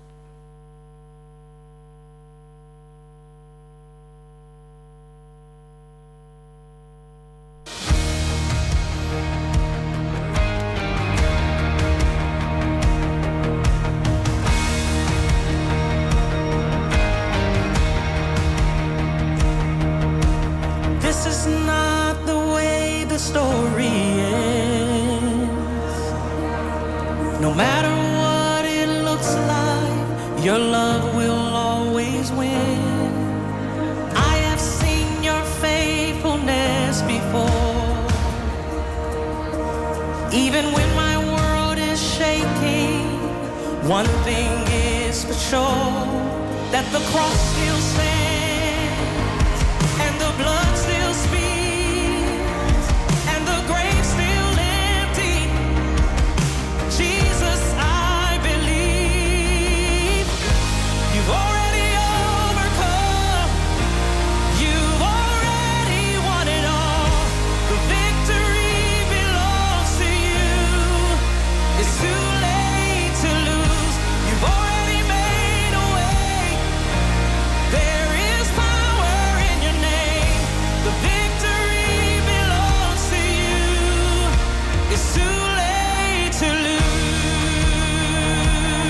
One thing is for sure, that the cross still stands, and the blood still speaks, and the grave still empty. Jesus, I believe you've already overcome, you've already won it all. The victory belongs to you. It's too late to lose. You've already made a way. There is power in your name. The victory belongs to you. It's too late to lose.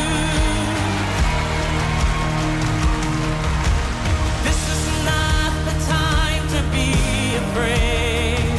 This is not the time to be afraid.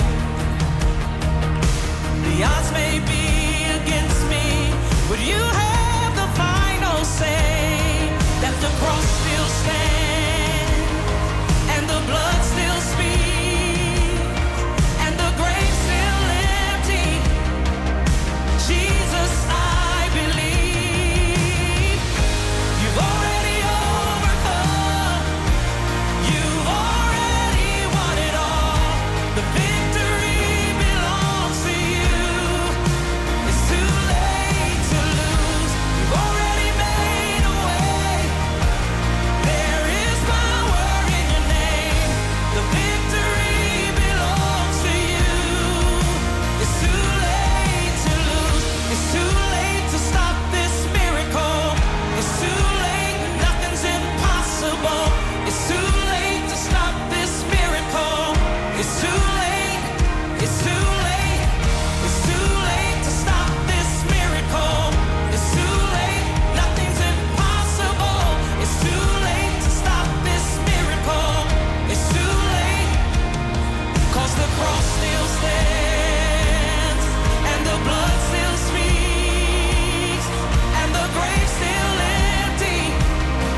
The odds may be against me, but you have the final say. That the cross still stands, and the blood still speaks, and the grave still empty. Jesus, I believe you've already overcome, you've already won it all. The victory belongs to you. It's too late to lose. You've already made a way. There is power in your name. The victory belongs to you. It's too late to lose. It's too late to stop this miracle. It's too late. Nothing's impossible. It's too late to stop this miracle. It's too late. It's too late. It's too late to stop this miracle. It's too late. Nothing's impossible. It's too late to stop this miracle. It's too late. 'Cause the cross still stands, and the blood still speaks, and the grave still empty.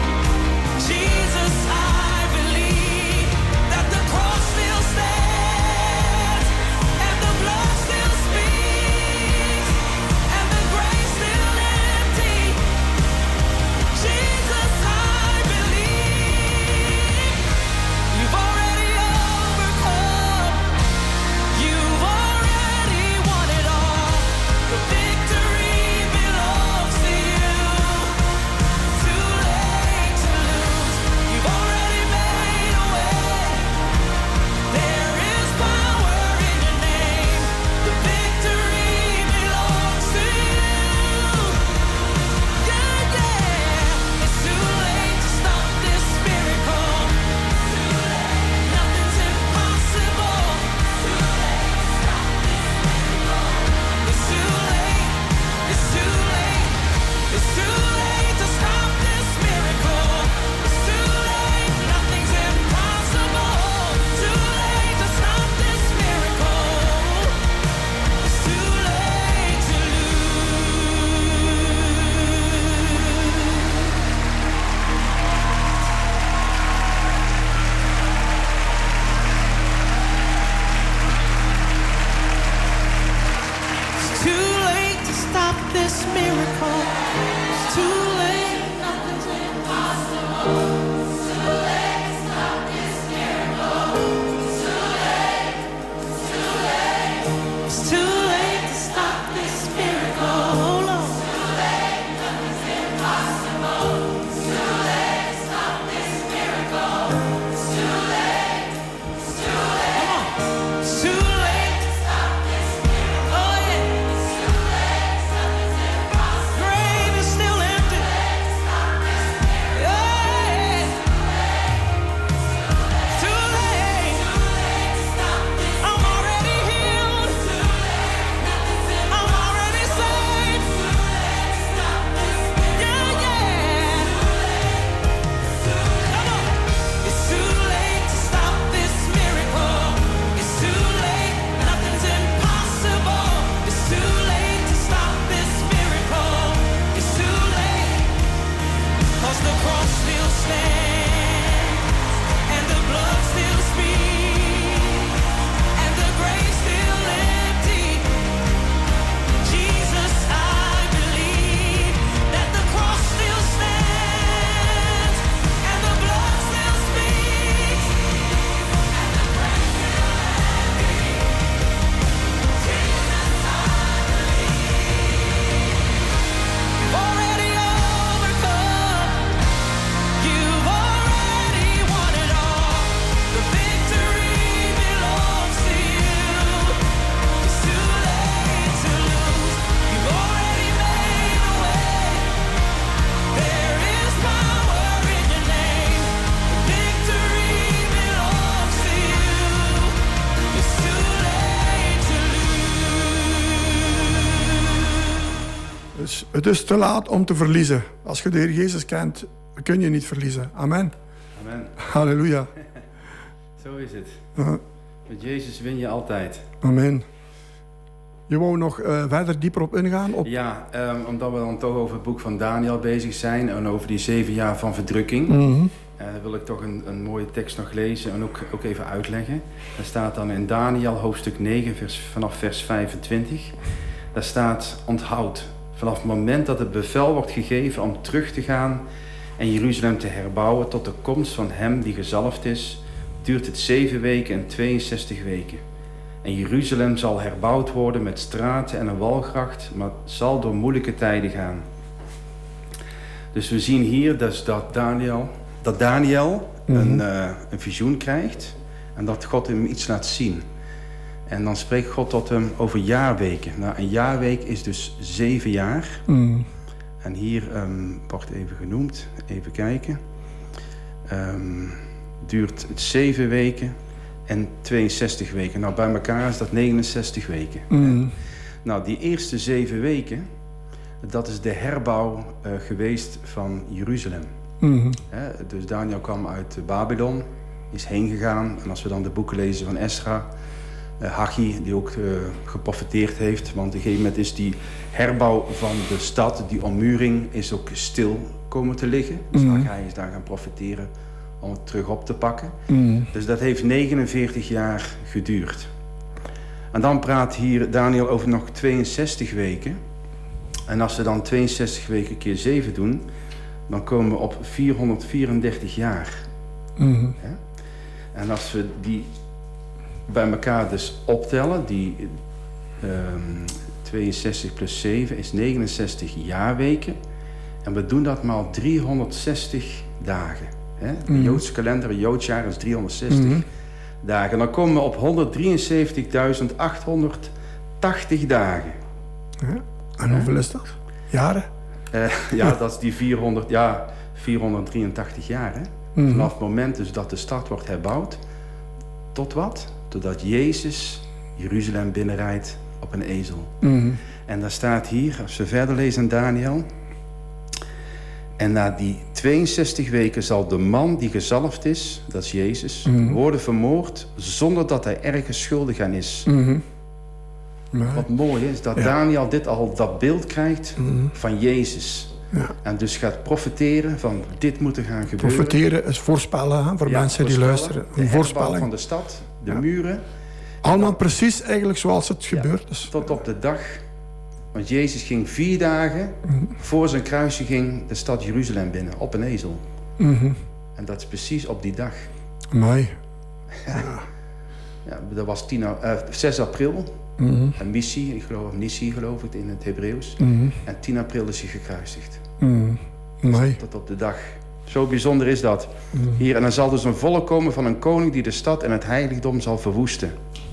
Jesus, I believe that the cross still stands, miracle. It's too late. Nothing's impossible. It's too late to stop this miracle. It's too late. It's too late. It's too late to stop this miracle. Oh, Lord. It's too late. Nothing's impossible. It's too late to stop this miracle. It's too late. It's too late. Come on. It's too late to stop this miracle. Oh, yeah. It's too late. Nothing's impossible. Grave is still empty. Yeah. Too late. I'm already healed. I'm already saved. Yeah, yeah. Come on. It's too late to stop this miracle. It's too late. Nothing's impossible. It's too late to stop this miracle. It's too late. 'Cause the cross still stands, and the blood still speaks, and the grave still empty. Jesus, I believe that the cross still stands, and the blood still speaks, and the grave still empty. Jesus, I believe. You've already overcome. You've already won it all. The victory belongs to you. It's too late to lose. You've already made a way. There is power in your name. The victory belongs to you. It's too late to lose. Dus het is te laat om te verliezen. Als je de Heer Jezus kent, kun je niet verliezen. Amen. Amen. Halleluja. Zo is het. Uh, Met Jezus win je altijd. amen. Je wou nog eh, verder dieper op ingaan? Op... Ja, ehm, omdat we dan toch over het boek van Daniel bezig zijn en over die zeven jaar van verdrukking, Mhm. eh, wil ik toch een, een mooie tekst nog lezen en ook, ook even uitleggen. Daar staat dan in Daniel hoofdstuk negen vers, vanaf vers vijfentwintig. Daar staat: onthoud, vanaf het moment dat het bevel wordt gegeven om terug te gaan en Jeruzalem te herbouwen tot de komst van hem die gezalfd is, duurt het zeven weken en tweeënzestig weken. En Jeruzalem zal herbouwd worden met straten en een walgracht, maar het zal door moeilijke tijden gaan. Dus we zien hier dus dat Daniel, dat Daniel Mhm. een, eh, een visioen krijgt en dat God hem iets laat zien. En dan spreekt God tot hem over jaarweken. Nou, een jaarweek is dus zeven jaar. Mhm. En hier ehm, wordt even genoemd, even kijken. Ehm, duurt het zeven weken en tweeënzestig weken. Nou, bij elkaar is dat negenenzestig weken. Mhm. Nou, die eerste zeven weken, dat is de herbouw eh, geweest van Jeruzalem. Mhm. Hè, dus Daniel kwam uit Babylon, is heen gegaan. En als we dan de boeken lezen van Esra, uh, Haggai, die ook uh, geprofeteerd heeft. Want op een gegeven moment is die herbouw van de stad, die ommuring, is ook stil komen te liggen. Dus Mhm. Haggai is daar gaan profeteren om het terug op te pakken. Mhm. Dus dat heeft negenenveertig jaar geduurd. En dan praat hier Daniel over nog tweeënzestig weken. En als we dan tweeënzestig weken keer zeven doen, dan komen we op vierhonderdvierendertig jaar. Mhm. Hè? En als we die bij elkaar dus optellen, die um, tweeënzestig plus zeven is negenenzestig jaarweken. En we doen dat maar driehonderdzestig dagen. Hè? De Mhm. Joodse kalender, een Joods jaar is driehonderdzestig Mhm. dagen. Dan komen we op honderddrieënzeventigduizend achthonderdtachtig dagen. Ja. En hoeveel is dat? Jaren? Uh, ja, dat is die vierhonderd, ja, vierhonderddrieëntachtig jaar. Hè? Mhm. Vanaf het moment dus dat de stad wordt herbouwd, tot wat? Totdat Jezus Jeruzalem binnenrijdt op een ezel. Mhm. En daar staat hier, als we verder lezen in Daniel: en na die tweeënzestig weken zal de man die gezalfd is, dat is Jezus, Mhm. worden vermoord zonder dat hij ergens schuldig aan is. Mhm. Ja. Wat mooi is dat Ja. Daniel dit al dat beeld krijgt Mhm. van Jezus. Ja. En dus gaat profeteren van dit moet er gaan gebeuren. Profeteren is voorspellen hè, voor Ja, mensen die voorspellen. luisteren. De Een herbouw voorspelling. van de stad, de Ja. muren, Allemaal precies eigenlijk zoals het Ja. gebeurd is. tot op de dag Want Jezus ging vier dagen voor zijn kruisiging de stad Jeruzalem binnen, op een ezel. Mm-hmm. En dat is precies op die dag. Mooi. Ja, dat was tien, uh, zes april. Mm-hmm. En missie, ik geloof, Nissi geloof ik in het Hebreeuws. Mm-hmm. En tien april is hij gekruisigd. Mm-hmm. Mooi. Tot op de dag. Zo bijzonder is dat. Mm-hmm. Hier, en er zal dus een volk komen van een koning die de stad en het heiligdom zal verwoesten.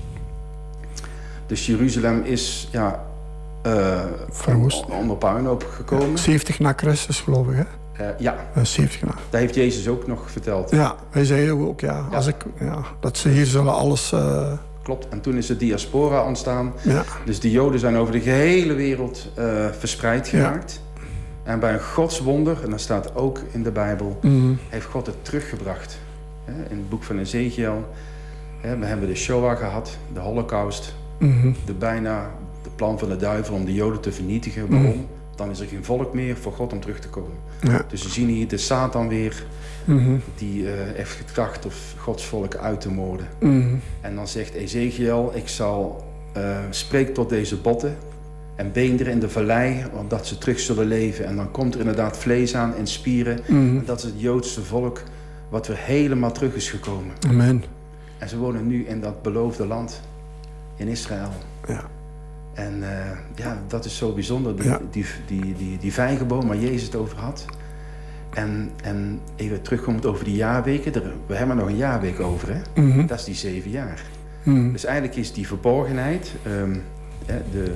Dus Jeruzalem is ja, uh, Verwoest. onder puinhoop gekomen. zeventig na Christus, geloof ik, hè? Uh, ja, Uh, zeventig na. dat heeft Jezus ook nog verteld. Ja, wij zeiden ook, ja, Ja. Als ik, ja dat ze hier zullen alles... Uh, Klopt. En toen is de diaspora ontstaan. ja. Dus de Joden zijn over de gehele wereld uh, verspreid Ja. geraakt. En bij een godswonder, en dat staat ook in de Bijbel, Mm-hmm. heeft God het teruggebracht. Hè, in het boek van Ezekiel. Hè, we hebben de Shoah gehad, de Holocaust. Mm-hmm. De bijna de plan van de duivel om de Joden te vernietigen. Waarom? Dan is er geen volk meer voor God om terug te komen. Ja. Dus we zien hier de Satan weer, Mm-hmm. die uh, heeft getracht of Gods volk uit te moorden. Mm-hmm. En dan zegt Ezekiel, ik zal uh, spreek tot deze botten en beenderen in de vallei, opdat ze terug zullen leven. En dan komt er inderdaad vlees aan en spieren. Mm-hmm. En dat is het Joodse volk wat weer helemaal terug is gekomen. Amen. En ze wonen nu in dat beloofde land, in Israël. Ja. En uh, ja, dat is zo bijzonder, die, Ja. die, die, die, die vijgenboom waar Jezus het over had. En, en even terugkomend over die jaarweken, er, we hebben er nog een jaarweek over, hè? Mm-hmm. Dat is die zeven jaar. Mm-hmm. Dus eigenlijk is die verborgenheid, um, de,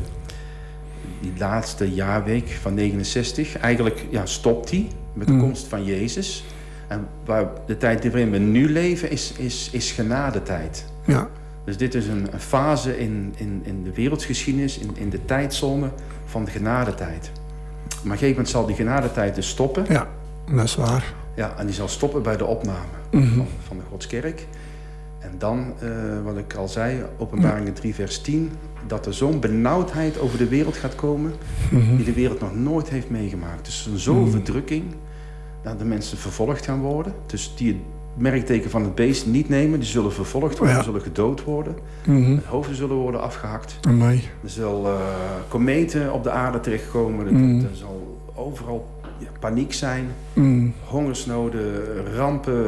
die laatste jaarweek van negenenzestig, eigenlijk ja, stopt die met de Mm. komst van Jezus. En waar de tijd waarin we nu leven is, is, is genadetijd. Ja. Dus dit is een, een fase in, in, in de wereldgeschiedenis, in, in de tijdzone van de genadetijd. Maar op een gegeven moment zal die genadetijd dus stoppen. Ja, dat is waar. Ja, en die zal stoppen bij de opname Mm-hmm. van, van de Godskerk. En dan, uh, wat ik al zei, Openbaringen drie vers tien... dat er zo'n benauwdheid over de wereld gaat komen... Mm-hmm. die de wereld nog nooit heeft meegemaakt. Dus een zo'n Mm-hmm. verdrukking dat de mensen vervolgd gaan worden. Dus die het merkteken van het beest niet nemen... die zullen vervolgd worden, Ja. zullen gedood worden. Mm-hmm. Hun hoofden zullen worden afgehakt. Amai. Er zullen uh, kometen op de aarde terechtkomen. Er, Mm. er zal overal ja, paniek zijn. Mm. Hongersnoden, rampen,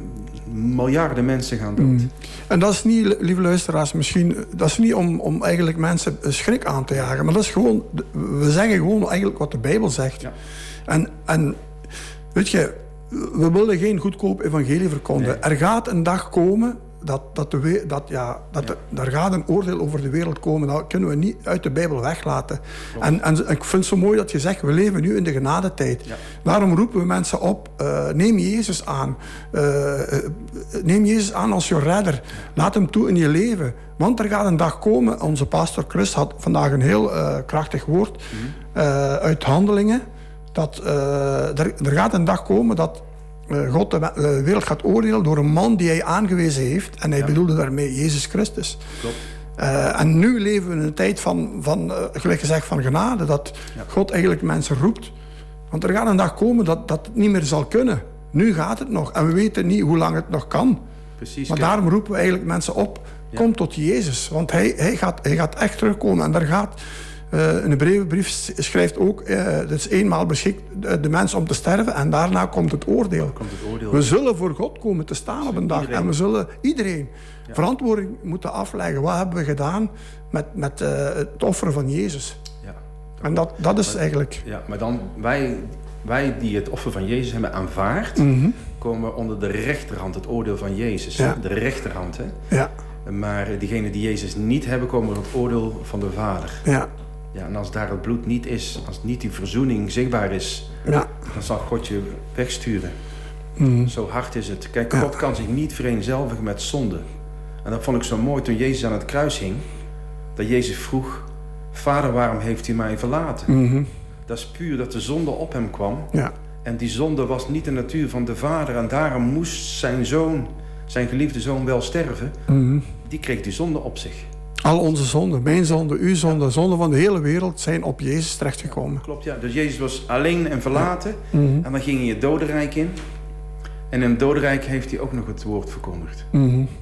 miljarden mensen gaan dood. Mm. En dat is niet, lieve luisteraars, misschien... Dat is niet om, om eigenlijk mensen schrik aan te jagen. Maar dat is gewoon... We zeggen gewoon eigenlijk wat de Bijbel zegt. Ja. En, en weet je... We willen geen goedkoop evangelie verkondigen. Nee. Er gaat een dag komen... Dat, dat, de, we- dat, ja, dat Ja. er, er gaat een oordeel over de wereld komen. Dat kunnen we niet uit de Bijbel weglaten. En, en ik vind het zo mooi dat je zegt... We leven nu in de genadetijd. Ja. Daarom roepen we mensen op... Uh, neem Jezus aan. Uh, uh, neem Jezus aan als je redder. Laat hem toe in je leven. Want er gaat een dag komen... Onze pastor Chris had vandaag een heel uh, krachtig woord... Mm-hmm. Uh, uit Handelingen... dat uh, er, er gaat een dag komen dat... Uh, God de uh, wereld gaat oordelen door een man die hij aangewezen heeft. En hij Ja. bedoelde daarmee Jezus Christus. Klopt. Uh, en nu leven we in een tijd van, van uh, gelijk gezegd, van genade. Dat Ja. God eigenlijk mensen roept. Want er gaat een dag komen dat, dat het niet meer zal kunnen. Nu gaat het nog. En we weten niet hoe lang het nog kan. Precies. Maar kijk, daarom roepen we eigenlijk mensen op. Ja. Kom tot Jezus. Want hij, hij, gaat, hij gaat echt terugkomen. En daar gaat... Uh, een Hebreeënbrief schrijft ook... Uh, het is eenmaal beschikt de mens om te sterven... en daarna komt het oordeel. komt het oordeel. We zullen voor God komen te staan op een dag. Iedereen. En we zullen iedereen Ja. verantwoording moeten afleggen. Wat hebben we gedaan met, met uh, het offeren van Jezus? Ja. En dat, dat is Maar- eigenlijk... ja, maar dan wij, wij die het offer van Jezus hebben aanvaard... Mm-hmm. komen onder de rechterhand, het oordeel van Jezus. Ja. De rechterhand, hè. Ja, Maar diegenen die Jezus niet hebben, komen onder het oordeel van de Vader. ja, Ja, en als daar het bloed niet is, als niet die verzoening zichtbaar is... ja. dan zal God je wegsturen. Mm. Zo hard is het. Kijk, Ja. God kan zich niet vereenzelvigen met zonde. En dat vond ik zo mooi toen Jezus aan het kruis hing. Dat Jezus vroeg, Vader, waarom heeft u mij verlaten? Mm-hmm. Dat is puur dat de zonde op hem kwam. Ja, En die zonde was niet de natuur van de Vader. En daarom moest zijn zoon, zijn geliefde zoon, wel sterven. mm-hmm. Die kreeg die zonde op zich. Al onze zonden, mijn zonde, uw zonde, de zonden van de hele wereld... zijn op Jezus terechtgekomen. Klopt, ja. Dus Jezus was alleen en verlaten. Mm-hmm. En dan ging hij het dodenrijk in. En in het dodenrijk heeft hij ook nog het woord verkondigd. Mm-hmm.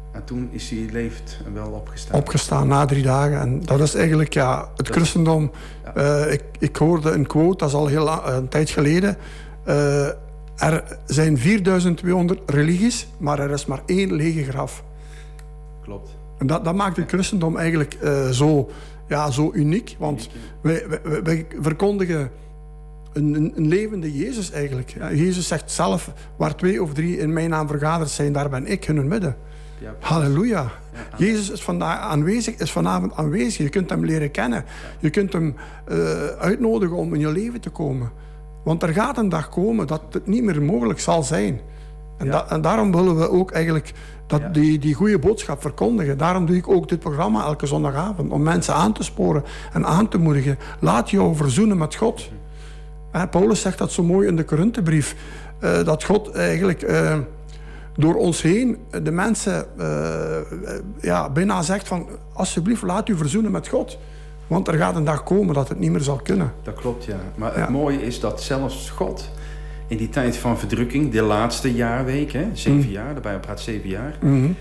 En toen is hij leeft en wel opgestaan. Opgestaan na drie dagen. En dat is eigenlijk ja, het Dat- christendom. ja. Eh, ik, ik hoorde een quote, dat is al heel lang, een tijd geleden. Eh, er zijn vierduizend tweehonderd religies, maar er is maar één lege graf. Klopt. En dat, dat maakt het christendom eigenlijk eh, zo, ja, zo uniek. Want wij, wij, wij verkondigen een, een, een levende Jezus eigenlijk. Ja, Jezus zegt zelf, waar twee of drie in mijn naam vergaderd zijn, daar ben ik in hun midden. Ja, Halleluja. Jezus is vandaag aanwezig, is vanavond aanwezig. Je kunt hem leren kennen. Je kunt hem uh, uitnodigen om in je leven te komen. Want er gaat een dag komen dat het niet meer mogelijk zal zijn. En, Ja. da- en daarom willen we ook eigenlijk dat Ja. die, die goede boodschap verkondigen. Daarom doe ik ook dit programma elke zondagavond. Om mensen aan te sporen en aan te moedigen. Laat jou verzoenen met God. Hè, Paulus zegt dat zo mooi in de Korinthebrief. Uh, dat God eigenlijk uh, door ons heen de mensen uh, uh, ja, bijna zegt van... Alsjeblieft, laat u verzoenen met God. Want er gaat een dag komen dat het niet meer zal kunnen. Dat klopt, ja. Maar Ja. het mooie is dat zelfs God in die tijd van verdrukking, de laatste jaarweek, hè, zeven Mm. jaar, de Bijbel praat zeven jaar. Mhm.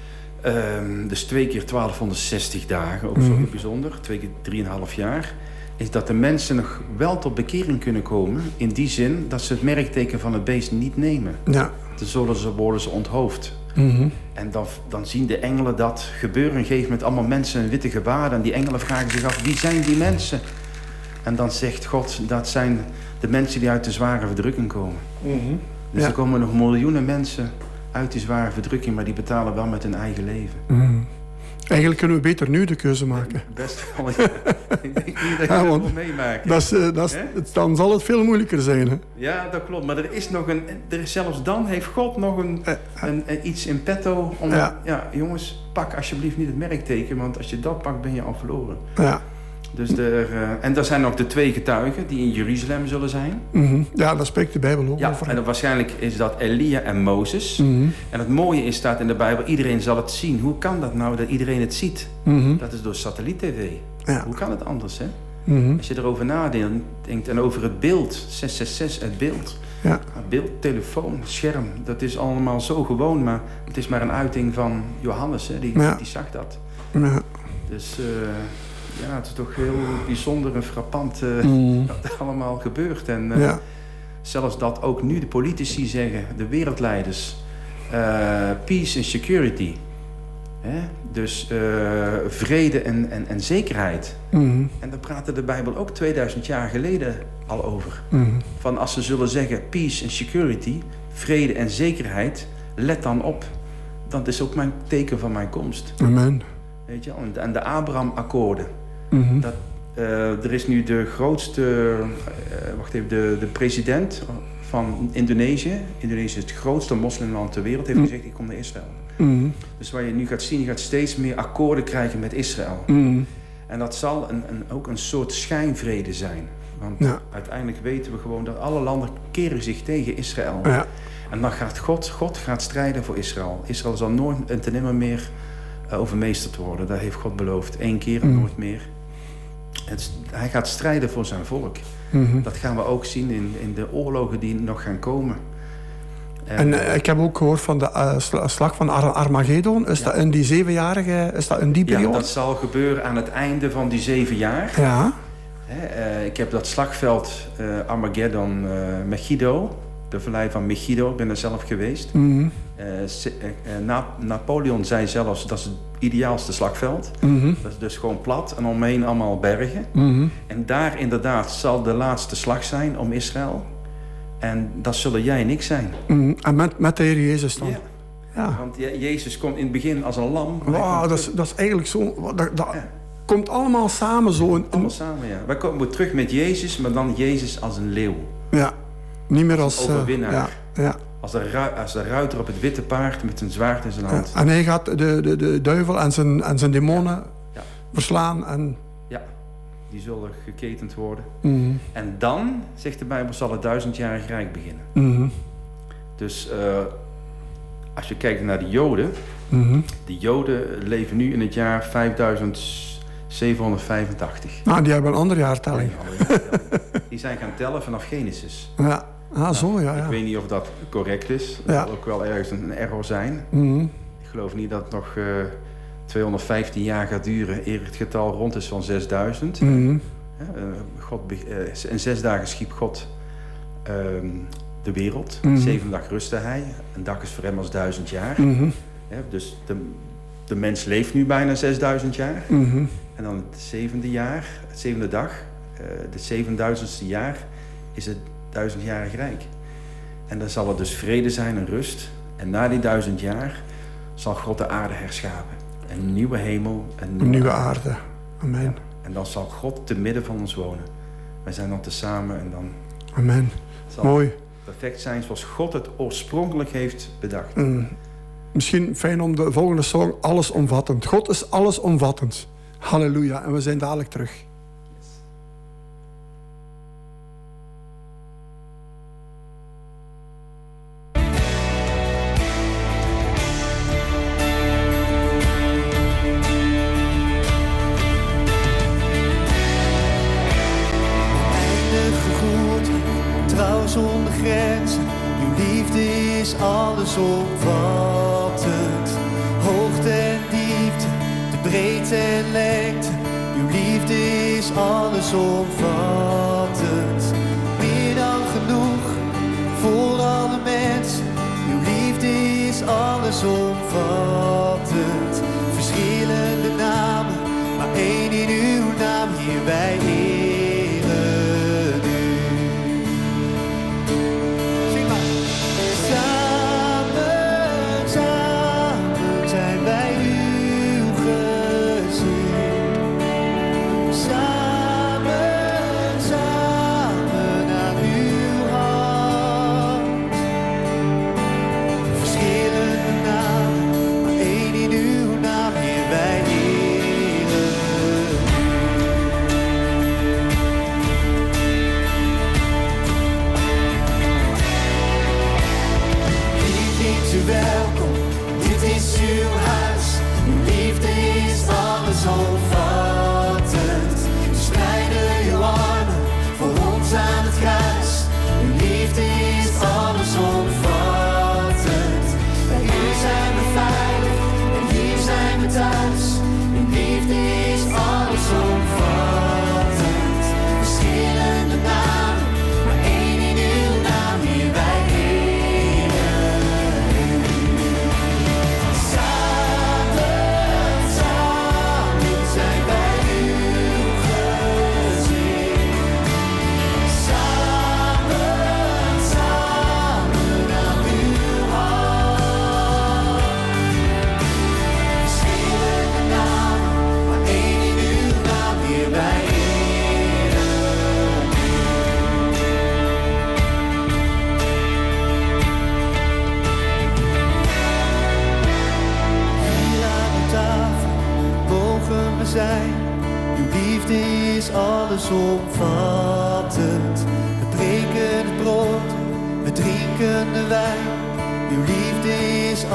Ehm, dus twee keer twaalfhonderdzestig dagen, ook zo Mhm. bijzonder, twee keer drieënhalf jaar. Is dat de mensen nog wel tot bekering kunnen komen. In die zin dat ze het merkteken van het beest niet nemen. Ja. Dan zullen ze, worden ze onthoofd. Mhm. En dan, dan zien de engelen dat gebeuren. En geven met allemaal mensen in witte gewaden. En die engelen vragen zich af, wie zijn die mensen? En dan zegt God, dat zijn de mensen die uit de zware verdrukking komen. Mhm. Dus Ja. er komen nog miljoenen mensen uit die zware verdrukking. Maar die betalen wel met hun eigen leven. Mhm. Eigenlijk kunnen we beter nu de keuze maken. Best wel, ja. Ik denk niet dat je Ja, dat want wil meemaken. Dat is, eh, dat is, Hè? het, dan zal het veel moeilijker zijn. Hè? Ja, dat klopt. Maar er is nog een... Er is, zelfs dan heeft God nog een, Eh, een, een iets in petto. Om, ja. Ja. jongens, pak alsjeblieft niet het merkteken. Want als je dat pakt, ben je al verloren. Ja. Dus er, uh, en er zijn nog de twee getuigen die in Jeruzalem zullen zijn. Mhm. Ja, daar spreekt de Bijbel ook Ja, over. en dan waarschijnlijk is dat Elia en Mozes. Mhm. En het mooie is, staat in de Bijbel, iedereen zal het zien. Hoe kan dat nou dat iedereen het ziet? Mhm. Dat is door satelliet-tv. Ja. Hoe kan het anders, hè? Mhm. Als je erover nadenkt en over het beeld, zes zes zes, het beeld. Ja. Beeld, telefoon, scherm, dat is allemaal zo gewoon, maar het is maar een uiting van Johannes, hè? Die, Ja. die zag dat. Ja. Dus uh, ja, het is toch heel bijzonder en frappant uh, Mhm. wat er allemaal gebeurt. En uh, Ja. zelfs dat ook nu de politici zeggen, de wereldleiders, uh, peace and security. Hè? Dus uh, vrede en, en, en zekerheid. Mhm. En daar praatte de Bijbel ook tweeduizend jaar geleden al over. Mhm. Van als ze zullen zeggen peace and security, vrede en zekerheid, let dan op. Dat is ook mijn teken van mijn komst. Amen. Weet je wel? En de Abraham-akkoorden. Mhm. Dat, uh, er is nu de grootste, uh, wacht even, de, de president van Indonesië. Indonesië is het grootste moslimland ter wereld, heeft Mm. gezegd, ik kom naar Israël. Mhm. Dus wat je nu gaat zien, je gaat steeds meer akkoorden krijgen met Israël. Mhm. En dat zal een, een, ook een soort schijnvrede zijn. Want Ja. uiteindelijk weten we gewoon dat alle landen keren zich tegen Israël. Ja. En dan gaat God, God gaat strijden voor Israël. Israël zal nooit en ten nimmer meer uh, overmeesterd worden. Dat heeft God beloofd. Eén keer en Mm. nooit meer. Het, hij gaat strijden voor zijn volk. Mhm. Dat gaan we ook zien in, in de oorlogen die nog gaan komen. En uh, ik heb ook gehoord van de uh, slag van Ar Armageddon. Is Ja. dat in die zevenjarige, is dat in die ja, periode? dat zal gebeuren aan het einde van die zeven jaar. Ja. Hè, uh, ik heb dat slagveld uh, Armageddon, uh, Megiddo, de vallei van Megiddo, ik ben er zelf geweest. Mhm. Uh, se- uh, uh, Na Napoleon zei zelfs, dat is het ideaalste slagveld. Mhm. Dat is dus gewoon plat en omheen allemaal bergen. Mhm. En daar inderdaad zal de laatste slag zijn om Israël. En dat zullen jij en ik zijn. Mhm. En met, met de Heer Jezus dan? Ja, Ja. want Je- Jezus komt in het begin als een lam. maar hij Wauw, komt dat, is, terug. dat is eigenlijk zo... Dat, dat Ja. komt allemaal samen zo. In, Allemaal samen, ja. Wij komen terug met Jezus, maar dan Jezus als een leeuw. ja. Niet meer als... eh, overwinnaar. ja. Ja. Als de, ru- als de ruiter op het witte paard met zijn zwaard in zijn Ja. hand. En hij gaat de, de, de duivel en zijn, en zijn demonen Ja. verslaan. En, Ja, die zullen geketend worden. mhm. En dan, zegt de Bijbel, zal het duizendjarig rijk beginnen. Mhm. Dus uh, als je kijkt naar de Joden, Mhm. de Joden leven nu in het jaar vijfduizend zevenhonderdvijfentachtig. Nou, die hebben een andere jaartelling. Die zijn gaan tellen vanaf Genesis. Ja. Ah, zo, ja. Ik ja. weet niet of dat correct is. Dat Ja. zal ook wel ergens een error zijn. Mhm. Ik geloof niet dat het nog uh, tweehonderdvijftien jaar gaat duren eer het getal rond is van zesduizend. Mm-hmm. Uh, God, uh, in zes dagen schiep God uh, de wereld. Mm-hmm. Zeven dag rustte hij. Een dag is voor hem als duizend jaar. Mm-hmm. Uh, dus de, de mens leeft nu bijna zesduizend jaar. Mm-hmm. En dan het zevende jaar, het zevende dag, uh, het zevenduizendste jaar, is het duizendjarig rijk. En dan zal er dus vrede zijn en rust. En na die duizend jaar zal God de aarde herschapen. Een nieuwe hemel, een nieuwe, Een nieuwe aarde. aarde. Amen. Ja. En dan zal God te midden van ons wonen. Wij zijn dan tezamen en dan Amen. zal Mooi. het perfect zijn zoals God het oorspronkelijk heeft bedacht. Mm. Misschien fijn om de volgende song, allesomvattend. God is allesomvattend. Halleluja. En we zijn dadelijk terug. Trouw zonder grenzen, uw liefde is allesomvattend. Hoogte en diepte, de breedte en lengte, uw liefde is allesomvattend. Meer dan genoeg voor alle mensen, uw liefde is allesomvattend. Verschillende namen, maar één in uw naam, hier wij eren. Allesomvattend. We breken het brood, we drinken de wijn. Uw liefde is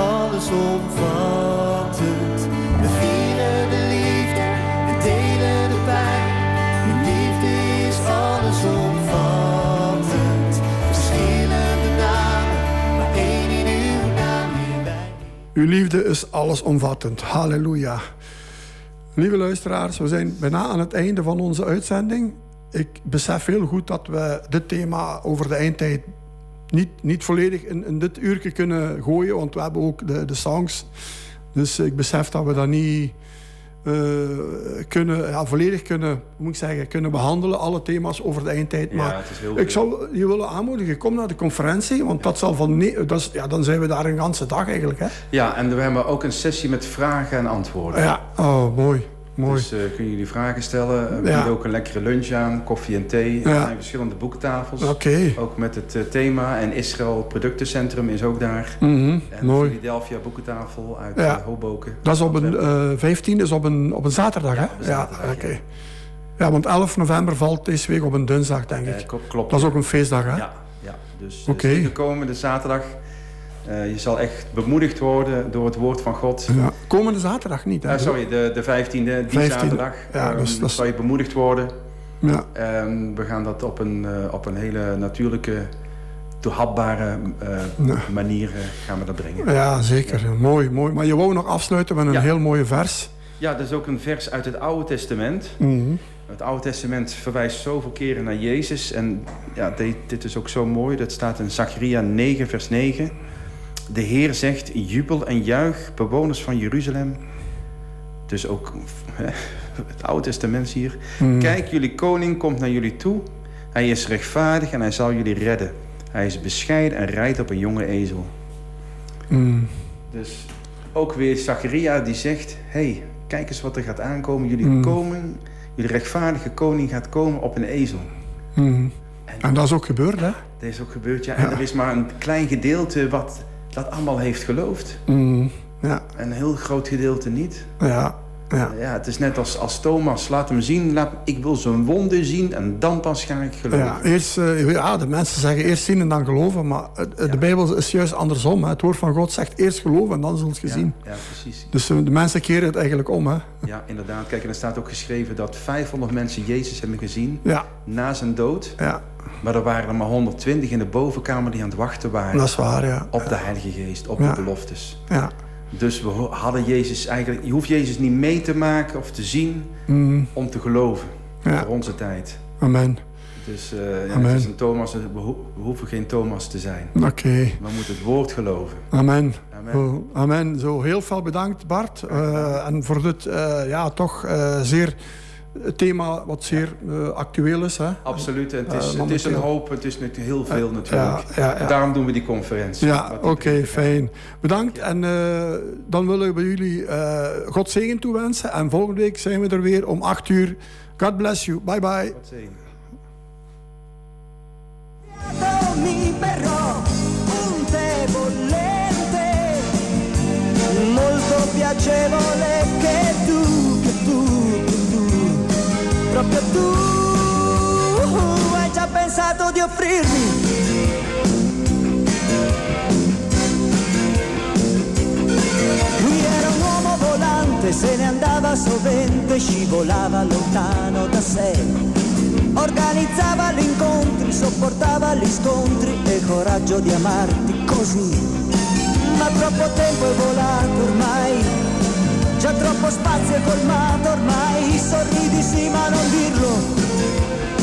allesomvattend. We vieren de liefde en delen de pijn. Uw liefde is allesomvattend. Verschillende namen, maar één in uw naam, hier wij. Uw liefde is allesomvattend. Halleluja. Lieve luisteraars, we zijn bijna aan het einde van onze uitzending. Ik besef heel goed dat we dit thema over de eindtijd niet, niet volledig in, in dit uurtje kunnen gooien, want we hebben ook de, de songs. Dus ik besef dat we dat niet uh, kunnen, ja, volledig kunnen, hoe moet ik zeggen, kunnen behandelen, alle thema's over de eindtijd. Maar ja, het is heel ik veel. zou je willen aanmoedigen, kom naar de conferentie, want dat zal van ne- dat is, ja, dan zijn we daar een ganse dag eigenlijk. Hè? Ja, en we hebben ook een sessie met vragen en antwoorden. Ja, oh, mooi. Mooi. Dus uh, kun je jullie vragen stellen. We Ja. bieden ook een lekkere lunch aan, koffie en thee. Ja. Er zijn verschillende boekentafels. Oké. Okay. Ook met het uh, thema. En Israël Productencentrum is ook daar. Mm-hmm. En Mooi. de Philadelphia boekentafel uit Ja. uh, Hoboken. Dat is op een uh, vijftien is op een, op een zaterdag, hè? Ja, op een zaterdag, ja, oké. ja. Ja, want elf november valt deze week op een dinsdag, denk ik. Uh, klopt, klopt. Dat is ook een feestdag, hè? Ja, ja. Dus Oké. okay. zeker komende zaterdag. Uh, je zal echt bemoedigd worden door het woord van God. Ja. Komende zaterdag niet, hè? Uh, sorry, de, de vijftiende, die vijftiende. zaterdag. Ja, dus um, dat is... zal je bemoedigd worden. Ja. Um, we gaan dat op een, uh, op een hele natuurlijke toehapbare uh, Nee. manier uh, gaan we dat brengen. Ja, zeker. Ja. Mooi, mooi. Maar je wou nog afsluiten met een Ja. heel mooie vers. Ja, dat is ook een vers uit het Oude Testament. Mm-hmm. Het Oude Testament verwijst zoveel keren naar Jezus. En ja, dit, dit is ook zo mooi. Dat staat in Zacharia negen, vers negen. De Heer zegt, jubel en juich, bewoners van Jeruzalem. Dus ook het Oude Testament hier. Mm. Kijk, jullie koning komt naar jullie toe. Hij is rechtvaardig en hij zal jullie redden. Hij is bescheiden en rijdt op een jonge ezel. Mm. Dus ook weer Zacharia die zegt... hey, kijk eens wat er gaat aankomen. Jullie Mm. komen, jullie rechtvaardige koning gaat komen op een ezel. Mm. En dat is ook gebeurd, hè? Dat is ook gebeurd, ja. En Ja. er is maar een klein gedeelte wat dat allemaal heeft geloofd. Mm. Ja, Een heel groot gedeelte niet. ja, ja. Ja, het is net als, als Thomas. Laat hem zien. Laat, ik wil zijn wonden zien en dan pas ga ik geloven. Ja, eerst, uh, ja, de mensen zeggen eerst zien en dan geloven, maar uh, de Ja. Bijbel is juist andersom. Hè. Het woord van God zegt eerst geloven en dan zult je Ja, zien. ja, precies. Dus uh, de mensen keren het eigenlijk om. Hè. Ja, inderdaad. Kijk, en er staat ook geschreven dat vijfhonderd mensen Jezus hebben gezien Ja, na zijn dood. ja, Maar er waren er maar honderdtwintig in de bovenkamer die aan het wachten waren. dat is waar, ja. Op de Heilige Geest, op Ja. de beloftes. Ja. Dus we ho- hadden Jezus eigenlijk... Je hoeft Jezus niet mee te maken of te zien Mm. om te geloven. Ja. Voor onze tijd. Amen. Dus uh, ja, Amen. het is een Thomas. We, ho- we hoeven geen Thomas te zijn. Oké. Okay. We moeten het woord geloven. Amen. Amen. Zo, amen. Zo, heel veel bedankt, Bart. Uh, en voor dit, uh, ja, toch uh, zeer... Het thema wat zeer uh, actueel is. Hè? Absoluut. En het is, Uh, het is een momenteel. hoop. Het is natuurlijk heel veel natuurlijk. Ja, ja, ja. En daarom doen we die conferentie. Ja, Wat oké, iedereen okay, gaat. fijn. Bedankt. En uh, dan willen we jullie uh, God zegen toewensen. En volgende week zijn we er weer om acht uur. God bless you. Bye bye. Wat zegen. Mi perro, un tè bollente, molto piacevole che tu, che tu, che tu, proprio tu hai già pensato di offrirmi. Lui era un uomo volante, se ne andava sovente, scivolava lontano da sé. Organizzava gli incontri, sopportava gli scontri e il coraggio di amarti così. Ma troppo tempo è volato ormai, già troppo spazio è colmato ormai. Sorridi sì ma non dirlo,